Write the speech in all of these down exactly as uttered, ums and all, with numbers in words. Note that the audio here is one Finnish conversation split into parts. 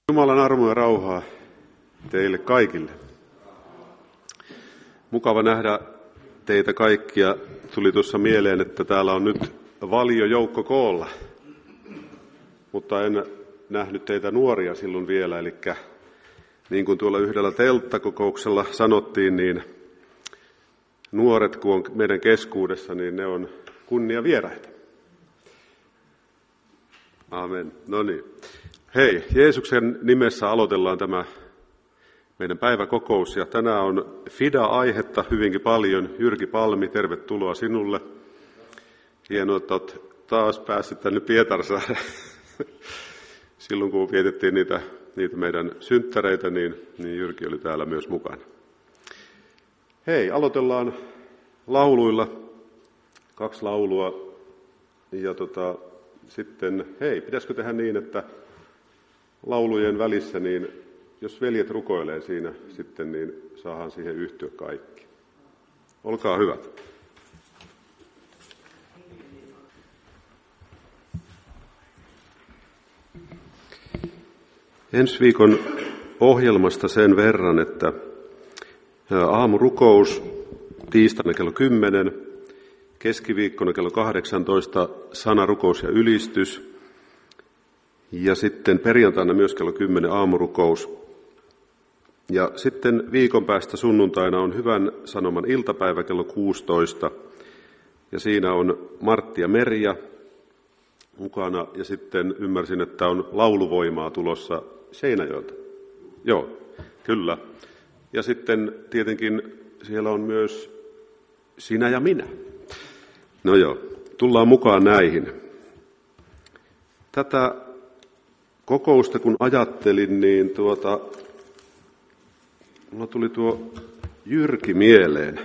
Jumalan armoa ja rauhaa teille kaikille. Mukava nähdä teitä kaikkia. Tuli tuossa mieleen, että täällä on nyt valiojoukko koolla, mutta en nähnyt teitä nuoria silloin vielä. Eli niin kuin tuolla yhdellä telttakokouksella sanottiin, niin nuoret kun on meidän keskuudessa, niin ne on kunniavieraita. Amen. No niin. Hei, Jeesuksen nimessä aloitellaan tämä meidän päiväkokous, ja tänään on Fida-aihetta hyvinkin paljon. Jyrki Palmi, tervetuloa sinulle. Hienoa, että olet taas päässyt tänne Pietarsaareen. Silloin kun vietettiin niitä, niitä meidän synttäreitä, niin, niin Jyrki oli täällä myös mukana. Hei, aloitellaan lauluilla. Kaksi laulua. Ja tota, sitten, hei, pitäisikö tehdä niin, että laulujen välissä, niin jos veljet rukoilee siinä sitten, niin saadaan siihen yhtyä kaikki. Olkaa hyvät. Ensi viikon ohjelmasta sen verran, että aamurukous tiistaina kello kymmenen, keskiviikkona kello kahdeksantoista sanarukous ja ylistys, ja sitten perjantaina myös kello kymmenen aamurukous. Ja sitten viikon päästä sunnuntaina on Hyvän sanoman iltapäivä kello kuusitoista. Ja siinä on Martti ja Merja mukana. Ja sitten ymmärsin, että on lauluvoimaa tulossa Seinäjoelta. Joo, kyllä. Ja sitten tietenkin siellä on myös sinä ja minä. No joo, tullaan mukaan näihin. Tätä kokousta kun ajattelin, niin tuota, mulla tuli tuo Jyrki mieleen.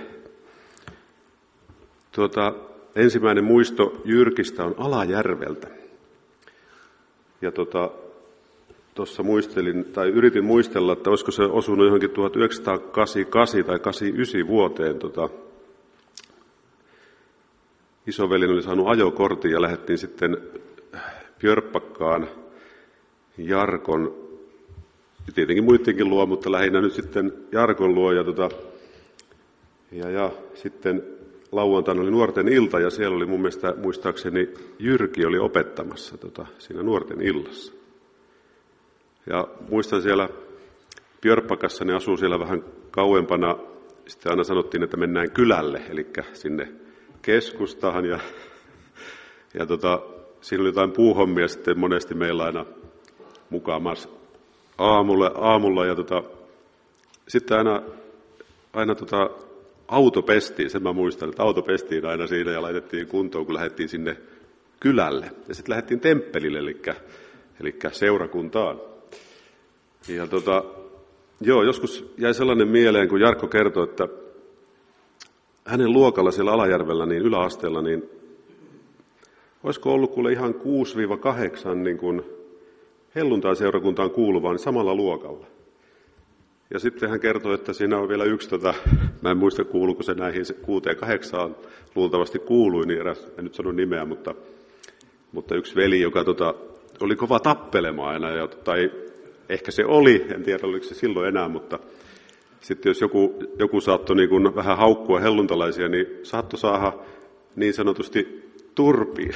Tuota, ensimmäinen muisto Jyrkistä on Alajärveltä. Ja tuota, tuossa muistelin, tai yritin muistella, että olisiko se osunut johonkin tuhatyhdeksänsataakahdeksankymmentäkahdeksan tai kahdeksankymmentäyhdeksän vuoteen. Tuota, isovelin oli saanut ajokortin ja lähdettiin sitten Björkbackaan Jarkon, tietenkin muidenkin luo, mutta lähinnä nyt sitten Jarkon luo. Ja, tota, ja, ja sitten lauantaina oli nuorten ilta, ja siellä oli mun mielestä, muistaakseni, Jyrki oli opettamassa tota, siinä nuorten illassa. Ja muistan siellä Björkbackassa, ne asuu siellä vähän kauempana, sitten aina sanottiin, että mennään kylälle, eli sinne keskustaan, ja, ja tota, siinä oli jotain puuhommia sitten monesti meillä aina mukaamassa aamulla, aamulla ja tota, sitten aina, aina tota, auto pestiin, sen mä muistan, että auto pestiin aina siinä ja laitettiin kuntoon, kun lähdettiin sinne kylälle. Ja sitten lähdettiin temppelille, eli, eli seurakuntaan. Ja tota, joo, joskus jäi sellainen mieleen, kun Jarkko kertoi, että hänen luokalla siellä Alajärvellä, niin yläasteella, niin olisiko ollut kuule ihan kuusi kahdeksan niin kuin helluntai-seurakuntaan kuuluvaa, niin samalla luokalla. Ja sitten hän kertoi, että siinä on vielä yksi, tota, mä en muista kuuluuko se näihin kuuteen kahdeksaan, luultavasti kuului, niin eräs, en nyt sano nimeä, mutta, mutta yksi veli, joka tota, oli kova tappelemaan aina, ja, tai ehkä se oli, en tiedä oliko se silloin enää, mutta sitten jos joku, joku saattoi niin kuin vähän haukkua helluntalaisia, niin saattoi saada niin sanotusti turpiin.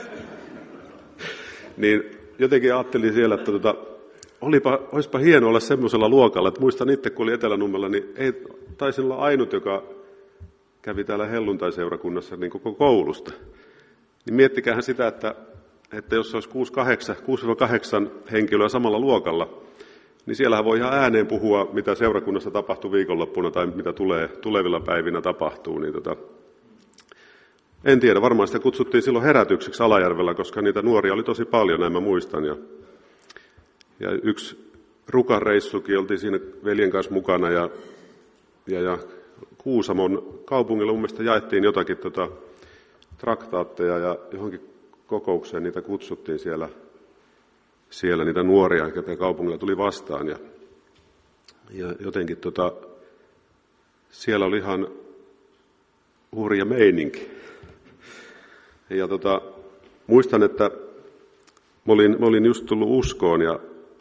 Niin jotenkin ajattelin siellä, että tota, olipa, olisipa hieno olla semmoisella luokalla, että muistan itse, kun oli Etelänummella, niin ei taisin olla ainut, joka kävi täällä helluntaiseurakunnassa niin koko koulusta. Niin miettikähän sitä, että, että jos olisi kuusi kahdeksan henkilöä samalla luokalla, niin siellähän voi ihan ääneen puhua, mitä seurakunnassa tapahtuu viikonloppuna tai mitä tulee, tulevilla päivinä tapahtuu. Niin tota, en tiedä, varmaan sitä kutsuttiin silloin herätykseksi Alajärvellä, koska niitä nuoria oli tosi paljon, näin mä muistan. Ja, ja yksi rukareissukin, oltiin siinä veljen kanssa mukana, ja, ja, ja Kuusamon kaupungilla mun mielestä jaettiin jotakin tota, traktaatteja, ja johonkin kokoukseen niitä kutsuttiin siellä, siellä niitä nuoria, joita kaupungilla tuli vastaan. Ja, ja jotenkin tota, siellä oli ihan hurja meininki. Ja tota, muistan, että mä olin, mä olin just tullut uskoon ja,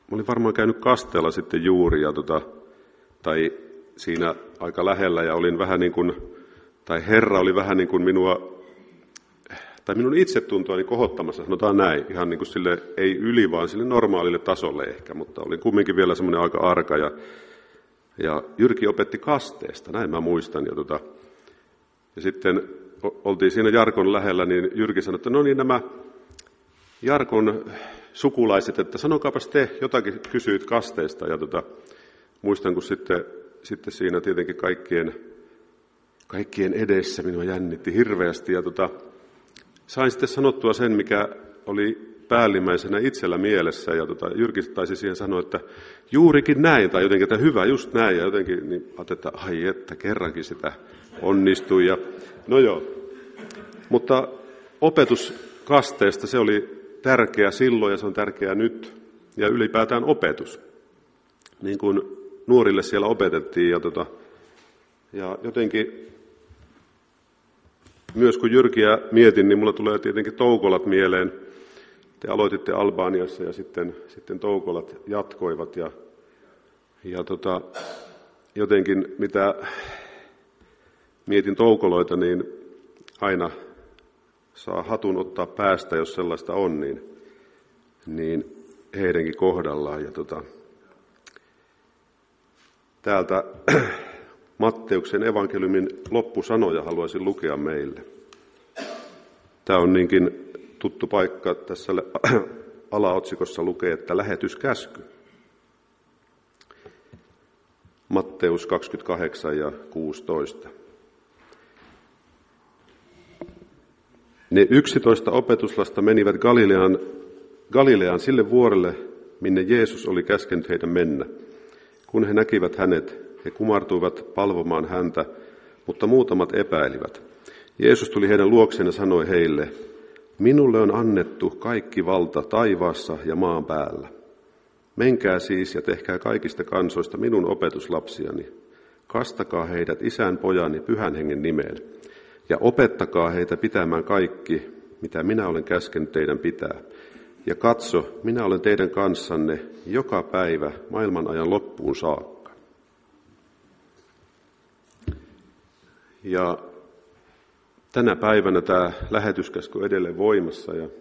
mä olin varmaan käynyt kasteella sitten juuri, ja tota, tai siinä aika lähellä, ja olin vähän niin kuin, tai Herra oli vähän niin kuin minua, tai minun itsetuntoani kohottamassa, sanotaan näin, ihan niin kuin sille, ei yli, vaan sille normaalille tasolle ehkä, mutta olin kumminkin vielä semmoinen aika arka, ja, ja Jyrki opetti kasteesta, näin mä muistan, ja, tota, ja sitten oltiin siinä Jarkon lähellä, niin Jyrki sanoi, että no niin, nämä Jarkon sukulaiset, että sanokaapas te, jotakin kysyit kasteesta, ja tota, muistan, kun sitten, sitten siinä tietenkin kaikkien, kaikkien edessä minua jännitti hirveästi, ja tota, sain sitten sanottua sen, mikä oli päällimmäisenä itsellä mielessä, ja tota, Jyrki taisi siihen sanoa, että juurikin näin, tai jotenkin, että hyvä, just näin, ja jotenkin niin ajattelin, että ai että, kerrankin sitä onnistui, ja no joo. Mutta opetus kasteesta, se oli tärkeä silloin, ja se on tärkeää nyt, ja ylipäätään opetus, niin kuin nuorille siellä opetettiin, ja, tota, ja jotenkin myös kun Jyrkiä mietin, niin mulla tulee tietenkin Toukolat mieleen. Te aloititte Albaniassa ja sitten, sitten Toukolat jatkoivat. Ja, ja tota, jotenkin mitä mietin Toukoloita, niin aina saa hatun ottaa päästä, jos sellaista on, niin, niin heidänkin kohdallaan. Ja tota, täältä Matteuksen evankeliumin loppusanoja haluaisin lukea meille. Tämä on niinkin tuttu paikka. Tässä alaotsikossa lukee, että lähetyskäsky. Matteus kaksikymmentäkahdeksan ja kuusitoista. Ne yksitoista opetuslasta menivät Galileaan, Galileaan sille vuorelle, minne Jeesus oli käskenyt heidän mennä. Kun he näkivät hänet, he kumartuivat palvomaan häntä, mutta muutamat epäilivät. Jeesus tuli heidän luokseen ja sanoi heille, minulle on annettu kaikki valta taivaassa ja maan päällä. Menkää siis ja tehkää kaikista kansoista minun opetuslapsiani. Kastakaa heidät Isän, Pojan ja Pyhän Hengen nimeen. Ja opettakaa heitä pitämään kaikki, mitä minä olen käskenyt teidän pitää. Ja katso, minä olen teidän kanssanne joka päivä maailman ajan loppuun saakka. Ja tänä päivänä tämä lähetyskäsky on edelleen voimassa. Ja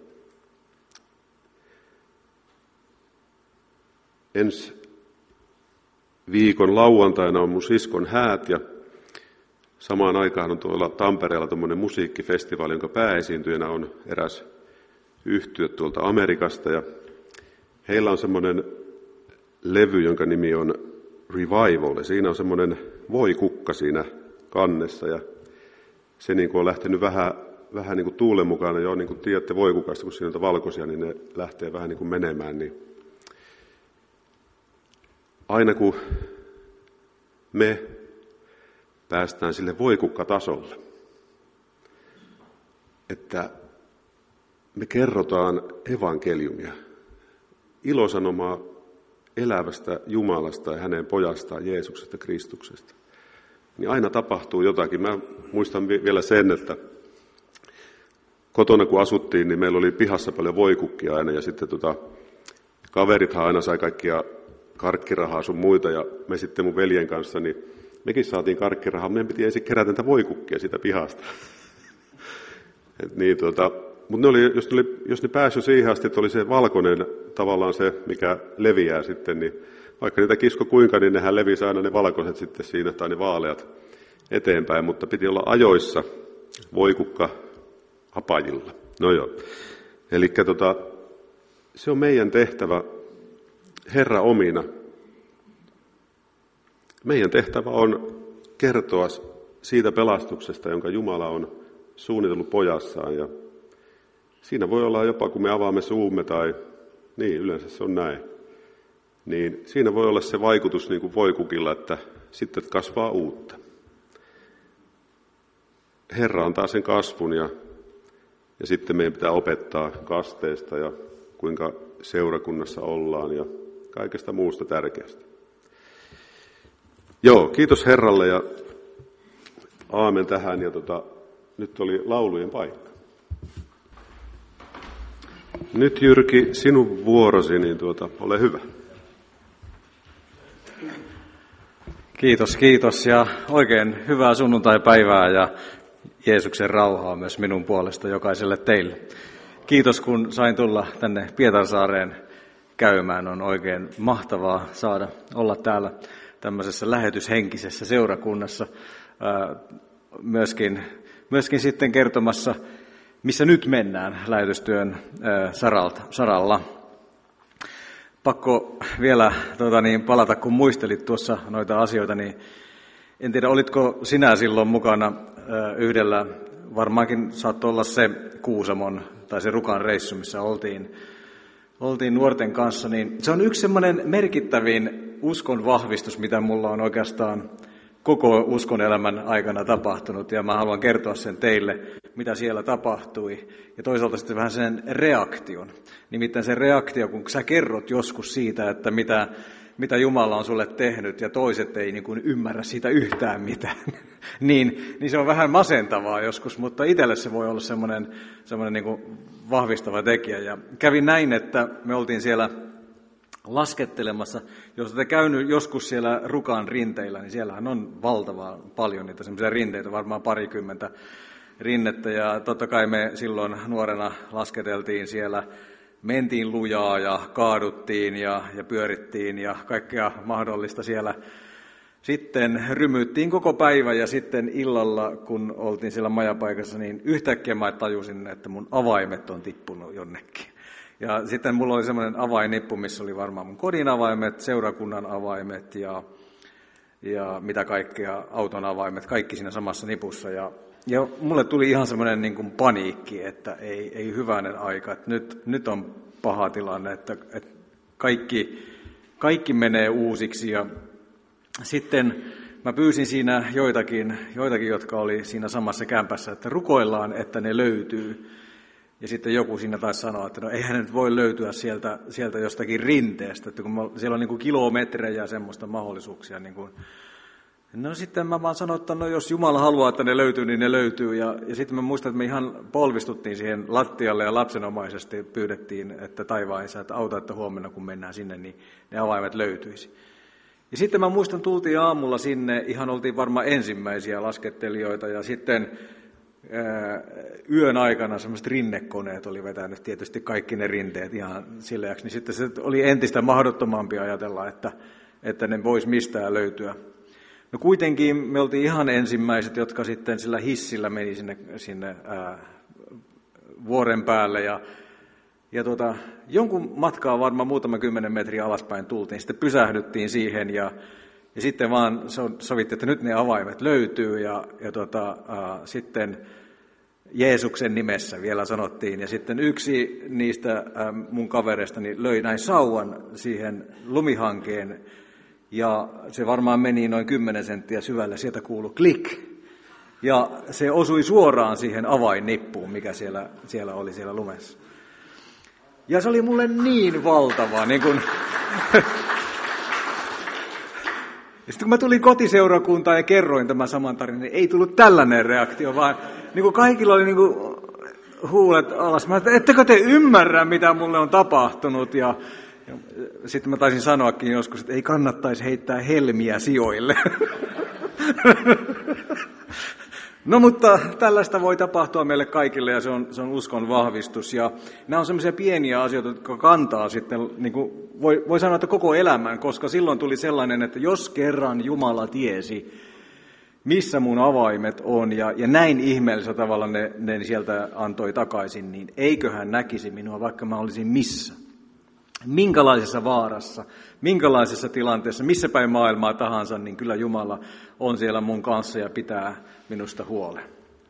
ensi viikon lauantaina on mun siskon häät ja samaan aikaan on tuolla Tampereella tämmöinen musiikkifestivaali, jonka pääesiintyjänä on eräs yhtye tuolta Amerikasta. Ja heillä on semmoinen levy, jonka nimi on Revival. Ja siinä on semmoinen voikukka siinä kannessa ja se niin kuin on lähtenyt vähän, vähän niin kuin tuulen mukana jo, niin kuin tiedätte voikukasta, kun siinä on valkoisia, niin ne lähtee vähän niin kuin menemään. Niin aina kun me päästään sille voikukkatasolle, että me kerrotaan evankeliumia, ilosanomaa elävästä Jumalasta ja hänen pojastaan Jeesuksesta Kristuksesta, niin aina tapahtuu jotakin. Mä muistan vielä sen, että kotona kun asuttiin, niin meillä oli pihassa paljon voikukkia aina, ja sitten tota, kaverithan aina sai kaikkia karkkirahaa sun muita, ja me sitten mun veljen kanssa, niin mekin saatiin karkkirahaa, meidän piti ensin kerätä niitä voikukkia siitä pihasta. Et niin, tota, mutta ne oli, jos, ne oli, jos ne pääsi jo siihen asti, että oli se valkoinen tavallaan se, mikä leviää sitten, niin vaikka niitä kisko kuinka, niin nehän levisi aina ne valkoiset sitten siinä, tai ne vaaleat eteenpäin, mutta piti olla ajoissa voikukka apajilla. No joo. Eli tota, se on meidän tehtävä, Herra omina. Meidän tehtävä on kertoa siitä pelastuksesta, jonka Jumala on suunnitellut pojassaan. Ja siinä voi olla jopa, kun me avaamme suumme, tai niin, yleensä se on näin. Niin siinä voi olla se vaikutus niin kuin voikukilla, että sitten kasvaa uutta. Herra antaa sen kasvun ja, ja sitten meidän pitää opettaa kasteesta ja kuinka seurakunnassa ollaan ja kaikesta muusta tärkeästä. Joo, kiitos Herralle ja aamen tähän. Ja tota, nyt oli laulujen paikka. Nyt Jyrki, sinun vuorosi, niin tuota, ole hyvä. Kiitos, kiitos ja oikein hyvää sunnuntaipäivää ja Jeesuksen rauhaa myös minun puolesta jokaiselle teille. Kiitos, kun sain tulla tänne Pietarsaareen käymään. On oikein mahtavaa saada olla täällä tämmöisessä lähetyshenkisessä seurakunnassa. Myöskin, myöskin sitten kertomassa, missä nyt mennään lähetystyön saralta, saralla. Pakko vielä tuota, niin, palata, kun muistelit tuossa noita asioita, niin en tiedä, olitko sinä silloin mukana yhdellä, varmaankin saattoi olla se Kuusamon tai se Rukan reissu, missä oltiin, oltiin nuorten kanssa, niin se on yksi semmoinen merkittävin uskon vahvistus, mitä mulla on oikeastaan koko uskon elämän aikana tapahtunut, ja mä haluan kertoa sen teille, mitä siellä tapahtui, ja toisaalta sitten vähän sen reaktion. Nimittäin se reaktio, kun sä kerrot joskus siitä, että mitä, mitä Jumala on sulle tehnyt, ja toiset ei niin kuin ymmärrä siitä yhtään mitään, niin, niin se on vähän masentavaa joskus, mutta itselle se voi olla semmoinen, semmoinen niin kuin vahvistava tekijä. Ja kävin näin, että me oltiin siellä laskettelemassa. Jos olette käynyt joskus siellä Rukan rinteillä, niin siellähän on valtavaa paljon niitä semmoisia rinteitä, varmaan parikymmentä rinnettä. Ja totta kai me silloin nuorena lasketeltiin siellä, mentiin lujaa ja kaaduttiin ja, ja pyörittiin ja kaikkea mahdollista siellä. Sitten rymyttiin koko päivä ja sitten illalla, kun oltiin siellä majapaikassa, niin yhtäkkiä mä tajusin, että mun avaimet on tippunut jonnekin. Ja sitten mulla oli semmoinen avainnippu, missä oli varmaan mun kodin avaimet, seurakunnan avaimet ja, ja mitä kaikkea, auton avaimet, kaikki siinä samassa nipussa. Ja, ja mulle tuli ihan semmoinen niin kuin paniikki, että ei, ei hyvänen aika, että nyt, nyt on paha tilanne, että, että kaikki, kaikki menee uusiksi. Ja sitten mä pyysin siinä joitakin, joitakin, jotka oli siinä samassa kämpässä, että rukoillaan, että ne löytyy. Ja sitten joku siinä taisi sanoa, että no eihän nyt voi löytyä sieltä, sieltä jostakin rinteestä, että kun siellä on niin kuin kilometrejä ja semmoista mahdollisuuksia. Niin kuin. No sitten mä vaan sanoin, että no jos Jumala haluaa, että ne löytyy, niin ne löytyy. Ja, ja sitten mä muistan, että me ihan polvistuttiin siihen lattialle ja lapsenomaisesti pyydettiin, että taivaan Isä, että auta, että huomenna kun mennään sinne, niin ne avaimet löytyisi. Ja sitten mä muistan, tultiin aamulla sinne, ihan oltiin varmaan ensimmäisiä laskettelijoita ja sitten yön aikana semmoiset rinnekoneet oli vetänyt tietysti kaikki ne rinteet ihan sileäksi, niin sitten se oli entistä mahdottomampi ajatella, että, että ne vois mistään löytyä. No kuitenkin me oltiin ihan ensimmäiset, jotka sitten sillä hissillä meni sinne, sinne ää, vuoren päälle ja, ja tuota, jonkun matkaa varmaan muutama kymmenen metriä alaspäin tultiin, sitten pysähdyttiin siihen ja Ja sitten vaan sovittiin, että nyt ne avaimet löytyy ja, ja tota, ää, sitten Jeesuksen nimessä vielä sanottiin. Ja sitten yksi niistä ää, mun kavereistani löi näin sauvan siihen lumihankeen ja se varmaan meni noin kymmenen senttiä syvälle. Sieltä kuului klik ja se osui suoraan siihen avainnippuun, mikä siellä, siellä oli siellä lumessa. Ja se oli mulle niin valtava, niin kuin... Ja sitten kun mä tulin kotiseurakuntaan ja kerroin tämän saman tarinan, niin ei tullut tällainen reaktio, vaan niin kuin kaikilla oli niin kuin huulet alas. Mä ajattelin, ettekö te ymmärrä, mitä mulle on tapahtunut? Ja, ja sitten mä taisin sanoakin joskus, että ei kannattaisi heittää helmiä sijoille. No mutta tällaista voi tapahtua meille kaikille ja se on, se on uskon vahvistus. Ja nämä on semmoisia pieniä asioita, jotka kantaa sitten, niin kuin voi, voi sanoa, että koko elämän, koska silloin tuli sellainen, että jos kerran Jumala tiesi, missä mun avaimet on ja, ja näin ihmeellisellä tavalla ne, ne sieltä antoi takaisin, niin eiköhän näkisi minua, vaikka mä olisin missä. Minkälaisessa vaarassa, minkälaisessa tilanteessa, missä päin maailmaa tahansa, niin kyllä Jumala on siellä mun kanssa ja pitää minusta huolen.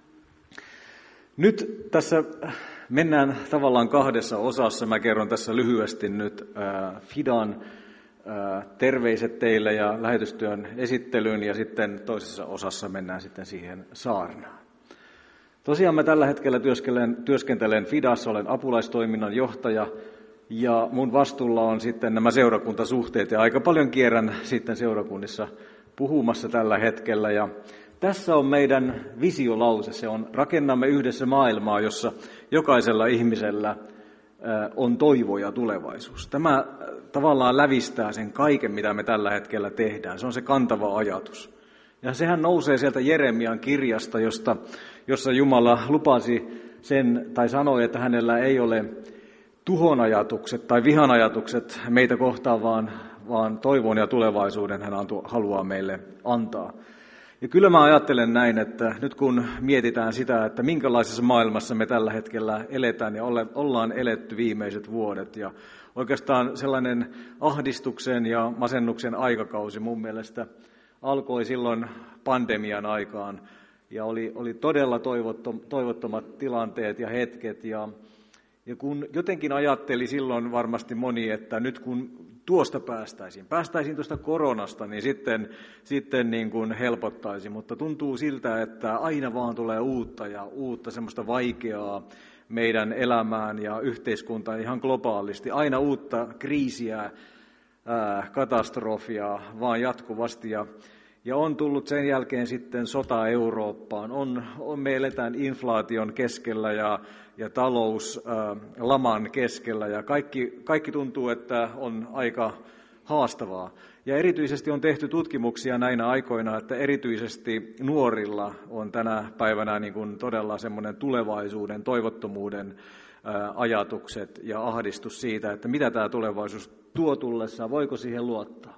Nyt tässä mennään tavallaan kahdessa osassa. Mä kerron tässä lyhyesti nyt äh, Fidan äh, terveiset teille ja lähetystyön esittelyyn ja sitten toisessa osassa mennään sitten siihen saarnaan. Tosiaan mä tällä hetkellä työskentelen, työskentelen Fidassa, olen apulaistoiminnan johtaja. Ja mun vastuulla on sitten nämä seurakuntasuhteet ja aika paljon kierrän sitten seurakunnissa puhumassa tällä hetkellä. Ja tässä on meidän visiolause, se on rakennamme yhdessä maailmaa, jossa jokaisella ihmisellä on toivo ja tulevaisuus. Tämä tavallaan lävistää sen kaiken, mitä me tällä hetkellä tehdään. Se on se kantava ajatus. Ja sehän nousee sieltä Jeremian kirjasta, josta, jossa Jumala lupasi sen, tai sanoi, että hänellä ei ole tuhon ajatukset tai vihan ajatukset meitä kohtaan, vaan, vaan toivon ja tulevaisuuden hän haluaa meille antaa. Ja kyllä mä ajattelen näin, että nyt kun mietitään sitä, että minkälaisessa maailmassa me tällä hetkellä eletään ja ollaan eletty viimeiset vuodet ja oikeastaan sellainen ahdistuksen ja masennuksen aikakausi mun mielestä alkoi silloin pandemian aikaan ja oli, oli todella toivottomat tilanteet ja hetket ja, ja kun jotenkin ajatteli silloin varmasti moni, että nyt kun tuosta päästäisiin, päästäisiin tuosta koronasta, niin sitten, sitten niin kuin helpottaisi, mutta tuntuu siltä, että aina vaan tulee uutta ja uutta semmoista vaikeaa meidän elämään ja yhteiskuntaan ihan globaalisti, aina uutta kriisiä, ää, katastrofia vaan jatkuvasti ja, ja on tullut sen jälkeen sitten sota Eurooppaan, on, on me eletään inflaation keskellä ja ja talouslaman keskellä, ja kaikki, kaikki tuntuu, että on aika haastavaa. Ja erityisesti on tehty tutkimuksia näinä aikoina, että erityisesti nuorilla on tänä päivänä niin kuin todella semmoinen tulevaisuuden, toivottomuuden ajatukset ja ahdistus siitä, että mitä tämä tulevaisuus tuo tullessaan, voiko siihen luottaa.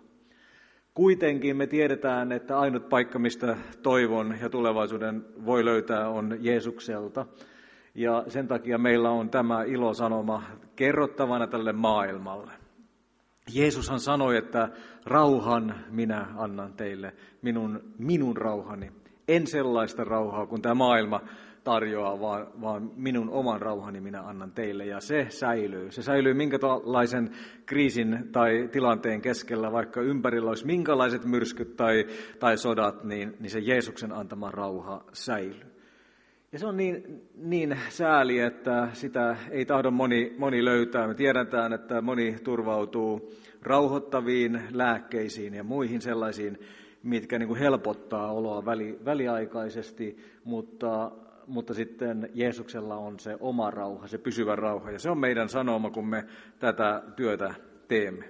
Kuitenkin me tiedetään, että ainut paikka, mistä toivon ja tulevaisuuden voi löytää, on Jeesukselta. Ja sen takia meillä on tämä ilosanoma kerrottavana tälle maailmalle. Jeesushan sanoi, että rauhan minä annan teille, minun, minun rauhani. En sellaista rauhaa, kun tämä maailma tarjoaa, vaan, vaan minun oman rauhani minä annan teille. Ja se säilyy. Se säilyy minkälaisen kriisin tai tilanteen keskellä, vaikka ympärillä olisi minkälaiset myrskyt tai, tai sodat, niin, niin se Jeesuksen antama rauha säilyy. Ja se on niin, niin sääli, että sitä ei tahdo moni, moni löytää. Me tiedetään, että moni turvautuu rauhoittaviin lääkkeisiin ja muihin sellaisiin, mitkä niin kuin helpottaa oloa väli, väliaikaisesti, mutta, mutta sitten Jeesuksella on se oma rauha, se pysyvä rauha. Ja se on meidän sanoma, kun me tätä työtä teemme.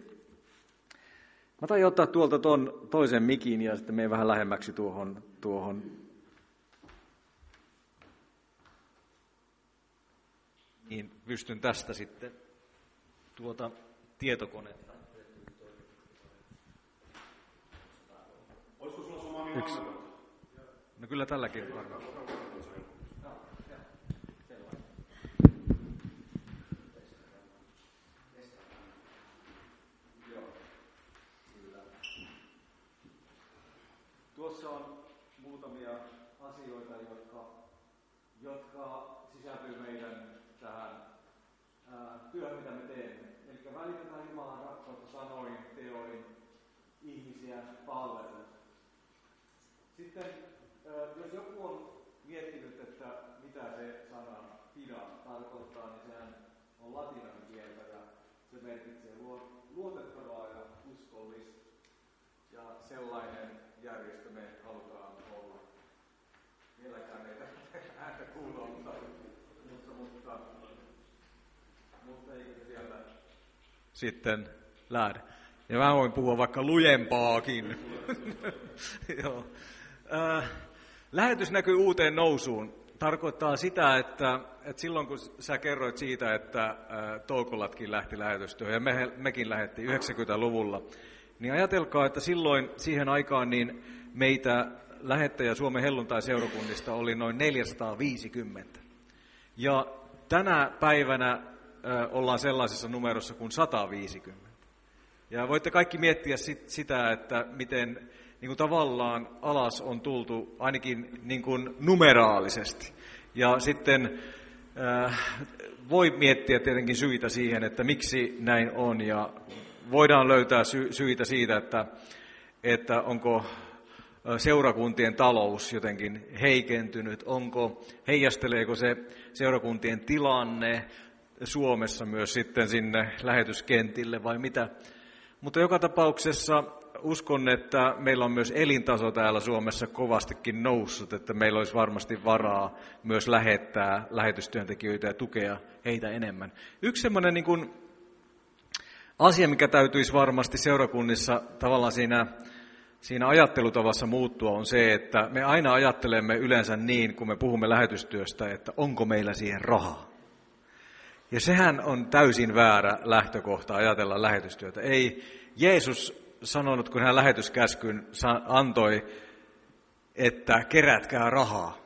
Mä taidan ottaa tuolta ton toisen mikin ja sitten menen vähän lähemmäksi tuohon... tuohon niin pystyn tästä sitten tuota tietokonetta. Olisiko sulla suma niin Yksi. No kyllä tälläkin varmaan. Tuossa on muutamia asioita, jotka, jotka sisältyy meidän tähän ää, työhön, mitä me teemme. Eli välitetään Jumalan rakkautta sanoin, teoin, ihmisiä palvellen. Sitten, ää, jos joku on miettinyt, että mitä se sana fida tarkoittaa, niin sehän on latinan kieltä ja se merkitsee luotettavaa ja uskollista. Ja sellainen järjestö me halutaan olla. Vieläkään ei ääntä kuulla, mutta, mutta, mutta, mutta eikö se sieltä sitten lähde. Ja mä voin puhua vaikka lujempaakin. Joo. Äh, lähetys näkyy uuteen nousuun. Tarkoittaa sitä, että, että silloin kun sä kerroit siitä, että äh, Toukolatkin lähti lähetystyöhön ja me, mekin lähdettiin yhdeksänkymmentäluvulla, niin ajatelkaa, että silloin siihen aikaan niin meitä lähettäjä Suomen helluntai-seurakunnista oli noin neljäsataaviisikymmentä. Ja tänä päivänä ö, ollaan sellaisessa numerossa kuin sata viisikymmentä. Ja voitte kaikki miettiä sit, sitä, että miten niin kuin tavallaan alas on tultu ainakin niin kuin numeraalisesti. Ja sitten ö, voi miettiä tietenkin syitä siihen, että miksi näin on. Ja voidaan löytää sy- syitä siitä, että, että onko seurakuntien talous jotenkin heikentynyt, onko, heijasteleeko se seurakuntien tilanne Suomessa myös sitten sinne lähetyskentille vai mitä. Mutta joka tapauksessa uskon, että meillä on myös elintaso täällä Suomessa kovastikin noussut, että meillä olisi varmasti varaa myös lähettää lähetystyöntekijöitä ja tukea heitä enemmän. Yksi semmoinen niin kuin Asia, mikä täytyisi varmasti seurakunnissa tavallaan siinä, siinä ajattelutavassa muuttua, on se, että me aina ajattelemme yleensä niin, kun me puhumme lähetystyöstä, että onko meillä siihen rahaa. Ja sehän on täysin väärä lähtökohta ajatella lähetystyötä. Ei Jeesus sanonut, kun hän lähetyskäskyn antoi, että kerätkää rahaa,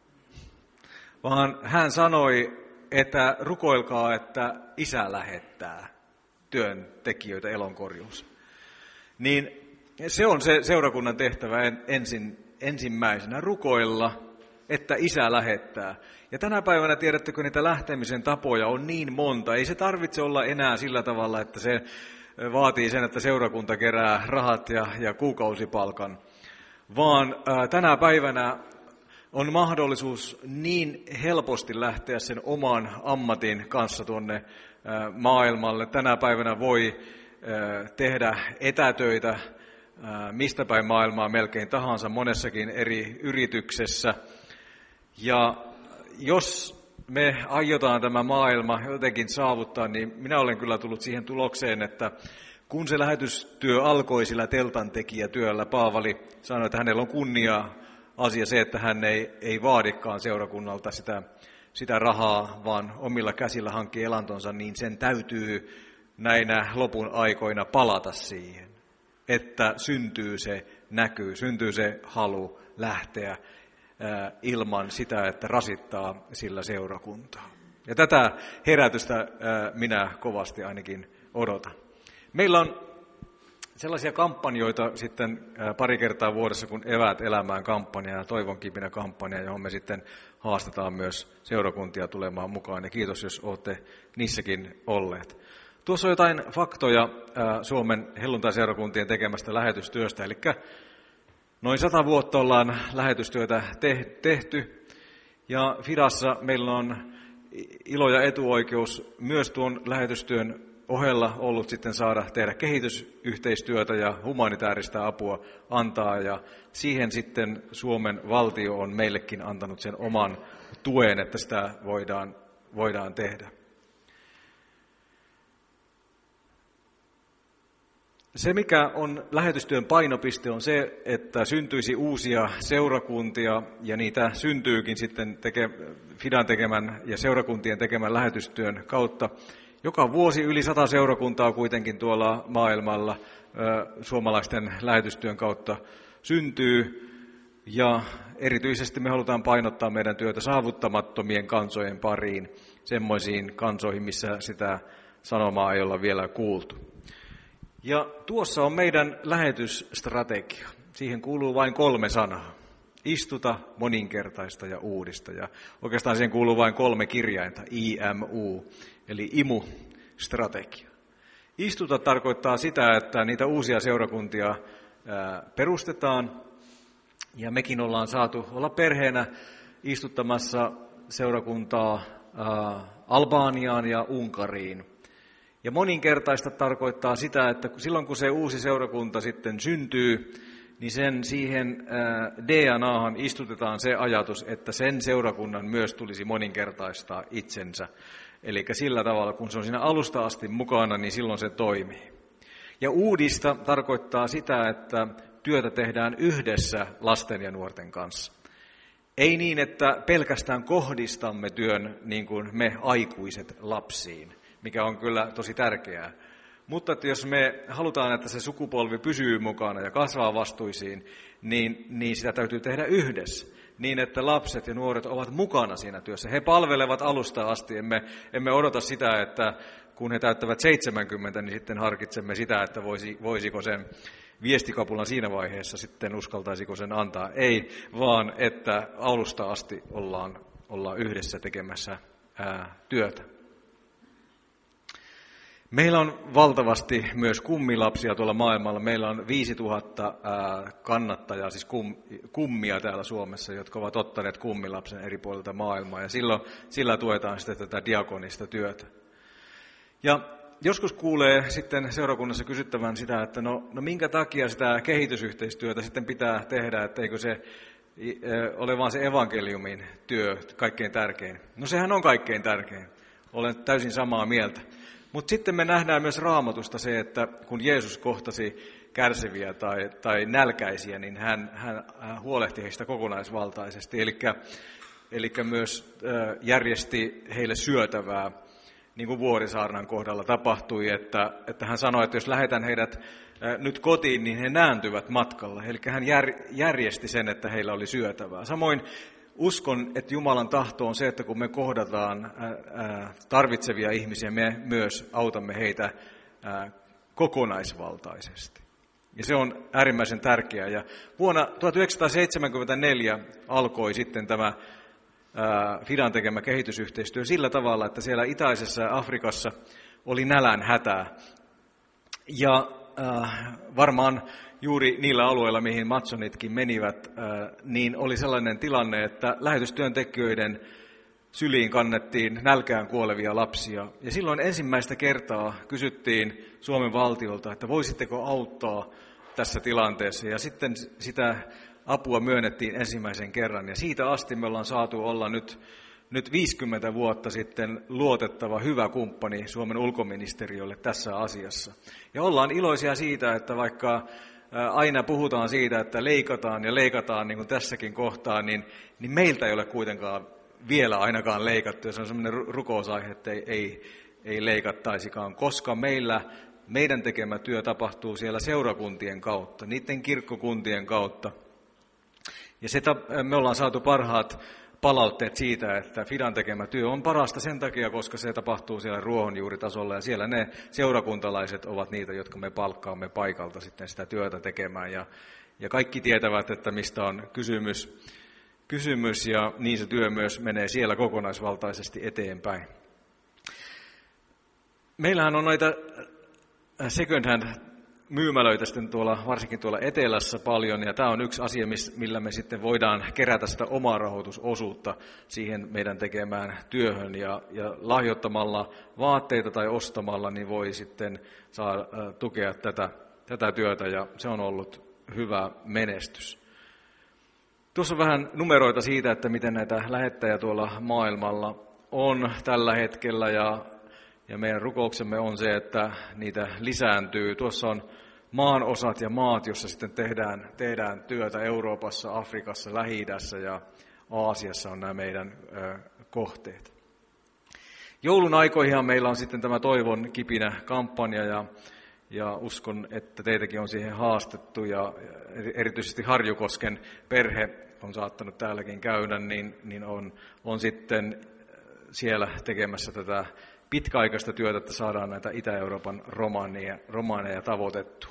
vaan hän sanoi, että rukoilkaa, että Isä lähettää työntekijöitä elonkorjuus. Niin se on se seurakunnan tehtävä ensin, ensimmäisenä rukoilla, että Isä lähettää. Ja tänä päivänä tiedättekö, niitä lähtemisen tapoja on niin monta. Ei se tarvitse olla enää sillä tavalla, että se vaatii sen, että seurakunta kerää rahat ja, ja kuukausipalkan. Vaan ää, tänä päivänä on mahdollisuus niin helposti lähteä sen oman ammatin kanssa tuonne ää, maailmalle. Tänä päivänä voi ää, tehdä etätöitä ää, mistä päin maailmaa melkein tahansa monessakin eri yrityksessä. Ja jos me aiotaan tämä maailma jotenkin saavuttaa, niin minä olen kyllä tullut siihen tulokseen, että kun se lähetystyö alkoi sillä teltantekijätyöllä, Paavali sanoi, että hänellä on kunnia asia se, että hän ei, ei vaadikaan seurakunnalta sitä, sitä rahaa, vaan omilla käsillä hankkii elantonsa, niin sen täytyy näinä lopun aikoina palata siihen, että syntyy se näky, syntyy se halu lähteä ilman sitä, että rasittaa sillä seurakuntaa. Ja tätä herätystä minä kovasti ainakin odotan. Meillä on sellaisia kampanjoita sitten pari kertaa vuodessa, kun Eväät elämään kampanja ja Toivon kipinä kampanja, johon me sitten haastetaan myös seurakuntia tulemaan mukaan. Ja kiitos, jos olette niissäkin olleet. Tuossa on jotain faktoja Suomen helluntaiseurakuntien tekemästä lähetystyöstä, eli noin sata vuotta ollaan lähetystyötä tehty, ja Fidassa meillä on ilo ja etuoikeus myös tuon lähetystyön ohella ollut sitten saada tehdä kehitysyhteistyötä ja humanitaarista apua antaa, ja siihen sitten Suomen valtio on meillekin antanut sen oman tuen, että sitä voidaan, voidaan tehdä. Se, mikä on lähetystyön painopiste, on se, että syntyisi uusia seurakuntia, ja niitä syntyykin sitten teke, Fidan tekemän ja seurakuntien tekemän lähetystyön kautta. Joka vuosi yli sata seurakuntaa kuitenkin tuolla maailmalla ö, suomalaisten lähetystyön kautta syntyy, ja erityisesti me halutaan painottaa meidän työtä saavuttamattomien kansojen pariin, semmoisiin kansoihin, missä sitä sanomaa ei olla vielä kuultu. Ja tuossa on meidän lähetysstrategia. Siihen kuuluu vain kolme sanaa. Istuta, moninkertaista ja uudista. Ja oikeastaan siihen kuuluu vain kolme kirjainta, I M U, eli I M U-strategia. Istuta tarkoittaa sitä, että niitä uusia seurakuntia perustetaan. Ja mekin ollaan saatu olla perheenä istuttamassa seurakuntaa Albaniaan ja Unkariin. Ja moninkertaista tarkoittaa sitä, että silloin kun se uusi seurakunta sitten syntyy, niin sen siihen D N A:han istutetaan se ajatus, että sen seurakunnan myös tulisi moninkertaistaa itsensä. Eli sillä tavalla, kun se on siinä alusta asti mukana, niin silloin se toimii. Ja uudista tarkoittaa sitä, että työtä tehdään yhdessä lasten ja nuorten kanssa. Ei niin, että pelkästään kohdistamme työn niin kuin me aikuiset lapsiin, mikä on kyllä tosi tärkeää. Mutta että jos me halutaan, että se sukupolvi pysyy mukana ja kasvaa vastuisiin, niin, niin sitä täytyy tehdä yhdessä. Niin, että lapset ja nuoret ovat mukana siinä työssä. He palvelevat alusta asti. Emme, emme odota sitä, että kun he täyttävät seitsemänkymmentä, niin sitten harkitsemme sitä, että voisi, voisiko sen viestikapulan siinä vaiheessa sitten uskaltaisiko sen antaa. Ei, vaan että alusta asti ollaan, ollaan yhdessä tekemässä ää, työtä. Meillä on valtavasti myös kummilapsia tuolla maailmalla. Meillä on viisituhatta kannattajaa, siis kum, kummia täällä Suomessa, jotka ovat ottaneet kummilapsen eri puolilta maailmaa. Ja silloin, sillä tuetaan sitten tätä diakonista työtä. Ja joskus kuulee sitten seurakunnassa kysyttävän sitä, että no, no minkä takia sitä kehitysyhteistyötä sitten pitää tehdä, etteikö se ole vaan se evankeliumin työ kaikkein tärkein. No sehän on kaikkein tärkein. Olen täysin samaa mieltä. Mutta sitten me nähdään myös Raamatusta se, että kun Jeesus kohtasi kärsiviä tai, tai nälkäisiä, niin hän, hän, hän huolehti heistä kokonaisvaltaisesti. Eli myös äh, järjesti heille syötävää, niin kuin Vuorisaarnan kohdalla tapahtui, että, että hän sanoi, että jos lähetän heidät äh, nyt kotiin, niin he nääntyvät matkalla. Eli hän jär, järjesti sen, että heillä oli syötävää. Samoin uskon, että Jumalan tahto on se, että kun me kohdataan tarvitsevia ihmisiä, me myös autamme heitä kokonaisvaltaisesti. Ja se on äärimmäisen tärkeää. Ja vuonna tuhatyhdeksänsataaseitsemänkymmentäneljä alkoi sitten tämä Fidan tekemä kehitysyhteistyö sillä tavalla, että siellä itäisessä Afrikassa oli nälän hätää. Ja varmaan juuri niillä alueilla, mihin Matsonitkin menivät, niin oli sellainen tilanne, että lähetystyöntekijöiden syliin kannettiin nälkään kuolevia lapsia. Ja silloin ensimmäistä kertaa kysyttiin Suomen valtiolta, että voisitteko auttaa tässä tilanteessa. Ja sitten sitä apua myönnettiin ensimmäisen kerran. Ja siitä asti me ollaan saatu olla nyt, nyt viisikymmentä vuotta sitten luotettava hyvä kumppani Suomen ulkoministeriölle tässä asiassa. Ja ollaan iloisia siitä, että vaikka aina puhutaan siitä, että leikataan ja leikataan niin kuin tässäkin kohtaa, niin, niin meiltä ei ole kuitenkaan vielä ainakaan leikattu. Ja se on sellainen rukousaihe, että ei, ei, ei leikattaisikaan, koska meillä, meidän tekemä työ tapahtuu siellä seurakuntien kautta, niiden kirkkokuntien kautta. Ja se, me ollaan saatu parhaat palautteet siitä, että Fidan tekemä työ on parasta sen takia, koska se tapahtuu siellä ruohonjuuritasolla ja siellä ne seurakuntalaiset ovat niitä, jotka me palkkaamme paikalta sitten sitä työtä tekemään. Ja, ja kaikki tietävät, että mistä on kysymys, kysymys ja niin se työ myös menee siellä kokonaisvaltaisesti eteenpäin. Meillähän on noita second hand myymälöitä sitten tuolla, varsinkin tuolla etelässä paljon, ja tämä on yksi asia, millä me sitten voidaan kerätä sitä omaa rahoitusosuutta siihen meidän tekemään työhön, ja, ja lahjoittamalla vaatteita tai ostamalla, niin voi sitten saa tukea tätä, tätä työtä, ja se on ollut hyvä menestys. Tuossa on vähän numeroita siitä, että miten näitä lähettäjiä tuolla maailmalla on tällä hetkellä, ja Ja meidän rukouksemme on se, että niitä lisääntyy. Tuossa on maanosat ja maat, joissa sitten tehdään, tehdään työtä Euroopassa, Afrikassa, Lähi-idässä ja Aasiassa on nämä meidän ö, kohteet. Joulun aikoihin meillä on sitten tämä Toivon kipinä kampanja ja, ja uskon, että teitäkin on siihen haastettu ja erityisesti Harjukosken perhe on saattanut täälläkin käydä, niin, niin on, on sitten siellä tekemässä tätä pitkäaikaista työtä, että saadaan näitä Itä-Euroopan romaaneja, romaaneja tavoitettua.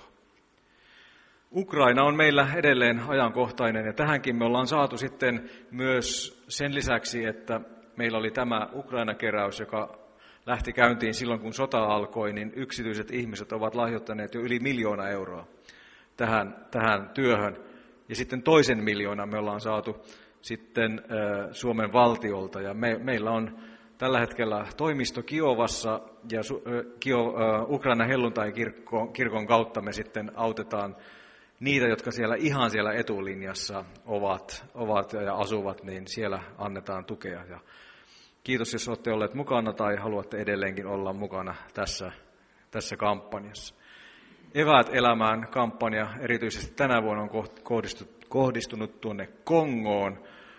Ukraina on meillä edelleen ajankohtainen, ja tähänkin me ollaan saatu sitten myös sen lisäksi, että meillä oli tämä Ukraina-keräys, joka lähti käyntiin silloin, kun sota alkoi, niin yksityiset ihmiset ovat lahjoittaneet jo yli miljoona euroa tähän, tähän työhön. Ja sitten toisen miljoona me ollaan saatu sitten äh, Suomen valtiolta, ja me, meillä on tällä hetkellä toimisto Kiovassa ja Kio, Ukraina helluntai-kirkon kautta me sitten autetaan niitä, jotka siellä ihan siellä etulinjassa ovat, ovat ja asuvat, niin siellä annetaan tukea. Ja kiitos, jos olette olleet mukana tai haluatte edelleenkin olla mukana tässä, tässä kampanjassa. Eväät elämään kampanja erityisesti tänä vuonna on kohdistunut tuonne Kongoon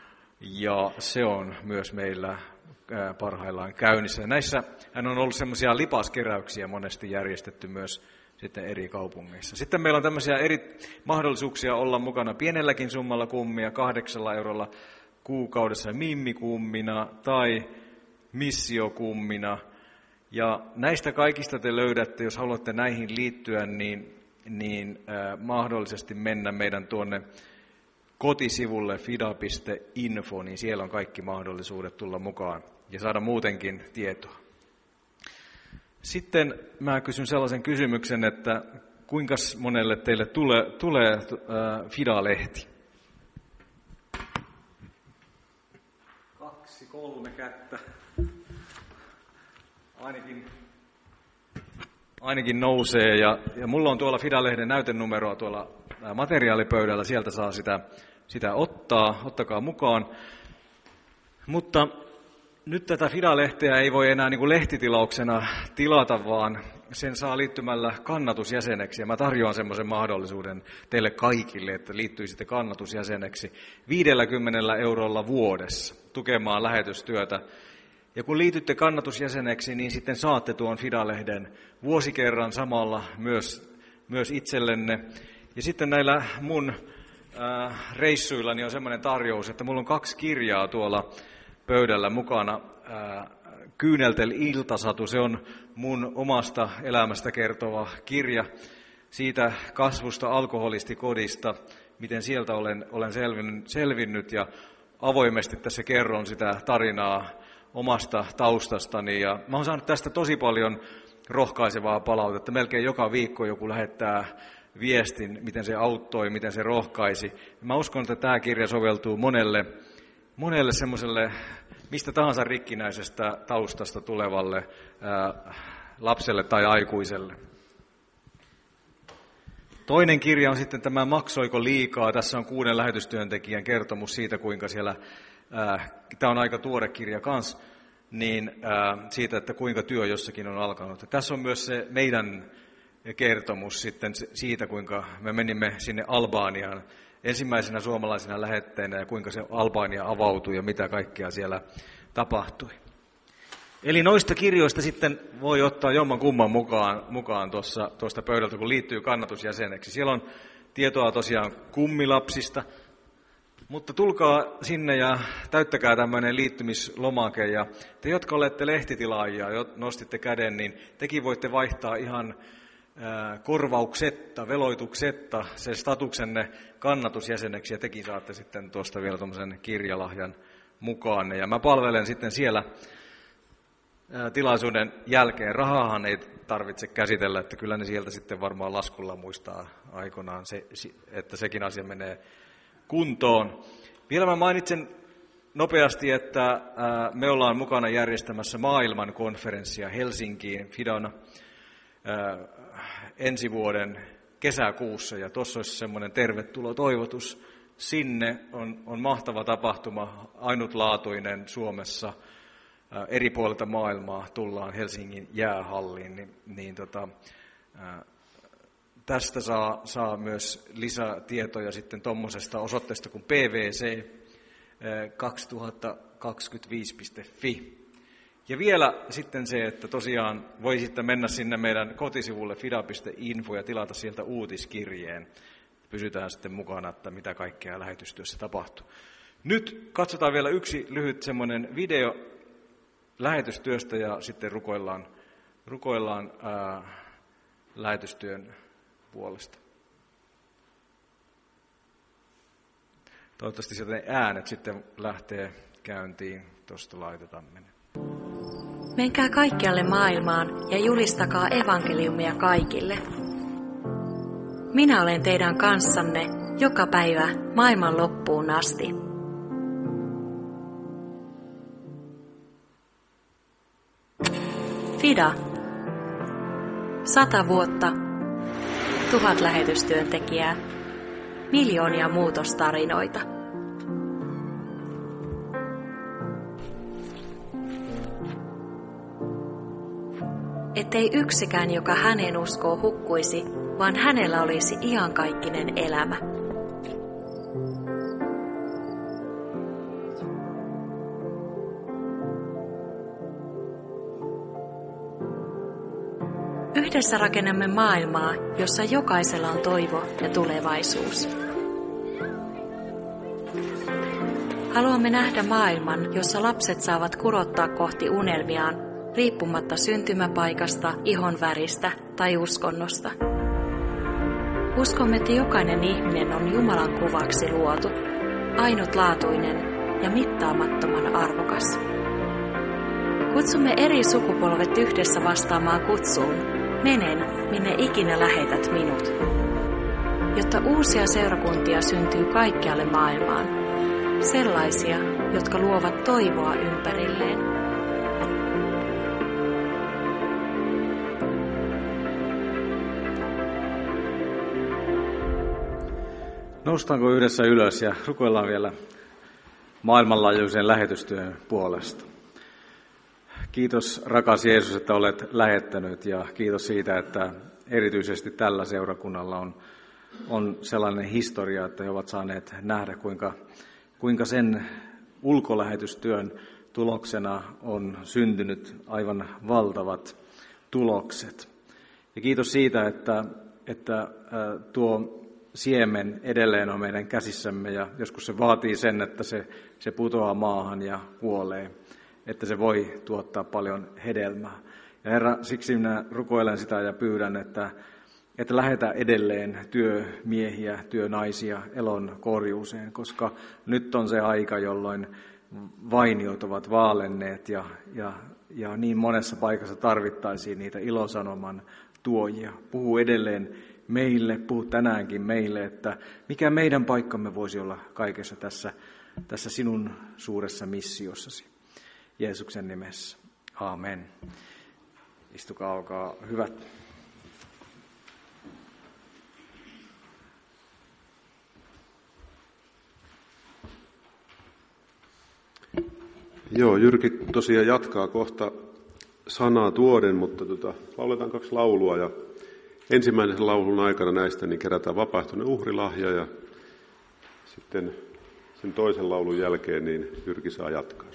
ja se on myös meillä parhaillaan käynnissä. Näissä hän on ollut semmoisia lipaskeräyksiä monesti järjestetty myös sitten eri kaupungeissa. Sitten meillä on tämmöisiä eri mahdollisuuksia olla mukana pienelläkin summalla kummia, kahdeksalla eurolla kuukaudessa mimmikummina tai missiokummina. Ja näistä kaikista te löydätte, jos haluatte näihin liittyä, niin, niin äh, mahdollisesti mennä meidän tuonne kotisivulle fida piste info, niin siellä on kaikki mahdollisuudet tulla mukaan ja saada muutenkin tietoa. Sitten mä kysyn sellaisen kysymyksen, että kuinka monelle teille tulee, tulee äh, Fida-lehti? Kaksi, kolme kättä. Ainakin, ainakin nousee. Ja, ja mulla on tuolla Fida-lehden näytenumeroa tuolla materiaalipöydällä. Sieltä saa sitä, sitä ottaa. Ottakaa mukaan. Mutta Nyt tätä Fida-lehteä ei voi enää niin kuin lehtitilauksena tilata, vaan sen saa liittymällä kannatusjäseneksi. Ja mä tarjoan semmoisen mahdollisuuden teille kaikille, että liittyisitte kannatusjäseneksi viidelläkymmenellä eurolla vuodessa tukemaan lähetystyötä. Ja kun liitytte kannatusjäseneksi, niin sitten saatte tuon Fida-lehden vuosikerran samalla myös, myös itsellenne. Ja sitten näillä mun äh, reissuillani on semmoinen tarjous, että mulla on kaksi kirjaa tuolla pöydällä mukana. Äh, Kyyneltel iltasatu, se on mun omasta elämästä kertova kirja siitä kasvusta alkoholistikodista, miten sieltä olen, olen selvinnyt, selvinnyt ja avoimesti tässä kerron sitä tarinaa omasta taustastani. Ja mä oon saanut tästä tosi paljon rohkaisevaa palautetta. Melkein joka viikko joku lähettää viestin, miten se auttoi, miten se rohkaisi. Mä uskon, että tämä kirja soveltuu monelle, monelle semmoiselle mistä tahansa rikkinäisestä taustasta tulevalle ää, lapselle tai aikuiselle. Toinen kirja on sitten tämä Maksoiko liikaa? Tässä on kuuden lähetystyöntekijän kertomus siitä, kuinka siellä, ää, tämä on aika tuore kirja kanssa, niin ää, siitä, että kuinka työ jossakin on alkanut. Ja tässä on myös se meidän kertomus sitten siitä, kuinka me menimme sinne Albaniaan ensimmäisenä suomalaisena lähetteenä ja kuinka se Albania avautui ja mitä kaikkea siellä tapahtui. Eli noista kirjoista sitten voi ottaa jomman kumman mukaan, mukaan tuossa, tuosta pöydältä, kun liittyy kannatusjäseneksi. Siellä on tietoa tosiaan kummilapsista, mutta tulkaa sinne ja täyttäkää tämmöinen liittymislomake. Ja te, jotka olette lehtitilaajia, nostitte käden, niin tekin voitte vaihtaa ihan korvauksetta, veloituksetta se statuksenne kannatusjäseneksi, ja tekin saatte sitten tuosta vielä tuommoisen kirjalahjan mukaan. Ja mä palvelen sitten siellä tilaisuuden jälkeen. Rahahan ei tarvitse käsitellä, että kyllä ne sieltä sitten varmaan laskulla muistaa aikoinaan, se, että sekin asia menee kuntoon. Vielä mä mainitsen nopeasti, että me ollaan mukana järjestämässä maailmankonferenssia Helsinkiin Fidana ensi vuoden kesäkuussa, ja tuossa olisi semmoinen tervetulotoivotus sinne. On, on mahtava tapahtuma, ainutlaatuinen Suomessa, ää, eri puolilta maailmaa tullaan Helsingin jäähalliin, niin, niin tota, ää, tästä saa, saa myös lisätietoja sitten tuommoisesta osoitteesta kuin p v c kaksituhattakaksikymmentäviisi piste f i. Ja vielä sitten se, että tosiaan voi sitten mennä sinne meidän kotisivulle fida piste info ja tilata sieltä uutiskirjeen. Pysytään sitten mukana, että mitä kaikkea lähetystyössä tapahtuu. Nyt katsotaan vielä yksi lyhyt semmoinen video lähetystyöstä ja sitten rukoillaan, rukoillaan ää, lähetystyön puolesta. Toivottavasti sieltä ne äänet sitten lähtee käyntiin. Tuosta laitetaan mennä. Menkää kaikkialle maailmaan ja julistakaa evankeliumia kaikille. Minä olen teidän kanssanne joka päivä maailman loppuun asti. Fida. Sata vuotta. Tuhat lähetystyöntekijää. Miljoonia muutostarinoita. Ettei yksikään, joka häneen uskoo, hukkuisi, vaan hänellä olisi iankaikkinen elämä. Yhdessä rakennamme maailmaa, jossa jokaisella on toivo ja tulevaisuus. Haluamme nähdä maailman, jossa lapset saavat kurottaa kohti unelmiaan, riippumatta syntymäpaikasta, ihonväristä tai uskonnosta. Uskomme, että jokainen ihminen on Jumalan kuvaksi luotu, ainutlaatuinen ja mittaamattoman arvokas. Kutsumme eri sukupolvet yhdessä vastaamaan kutsuun, menen, minne ikinä lähetät minut, jotta uusia seurakuntia syntyy kaikkialle maailmaan, sellaisia, jotka luovat toivoa ympärilleen. Noustaanko yhdessä ylös ja rukoillaan vielä maailmanlaajuisen lähetystyön puolesta. Kiitos rakas Jeesus, että olet lähettänyt, ja kiitos siitä, että erityisesti tällä seurakunnalla on, on sellainen historia, että he ovat saaneet nähdä, kuinka, kuinka sen ulkolähetystyön tuloksena on syntynyt aivan valtavat tulokset. Ja kiitos siitä, että, että tuo siemen edelleen on meidän käsissämme, ja joskus se vaatii sen, että se, se putoaa maahan ja kuolee, että se voi tuottaa paljon hedelmää. Ja Herra, siksi minä rukoilen sitä ja pyydän, että, että lähetä edelleen työmiehiä, työnaisia elon korjuuseen, koska nyt on se aika, jolloin vainiot ovat vaalenneet ja, ja, ja niin monessa paikassa tarvittaisiin niitä ilosanoman tuojia. Puhu edelleen meille, puhu tänäänkin meille, että mikä meidän paikkamme voisi olla kaikessa tässä, tässä sinun suuressa missiossasi. Jeesuksen nimessä. Aamen. Istukaa, olkaa hyvät. Joo, Jyrki tosiaan jatkaa kohta sanaa tuoden, mutta tota, lauletaan kaksi laulua ja ensimmäisen laulun aikana näistä niin kerätään vapaaehtoinen uhrilahja ja sitten sen toisen laulun jälkeen niin Jyrki saa jatkaa.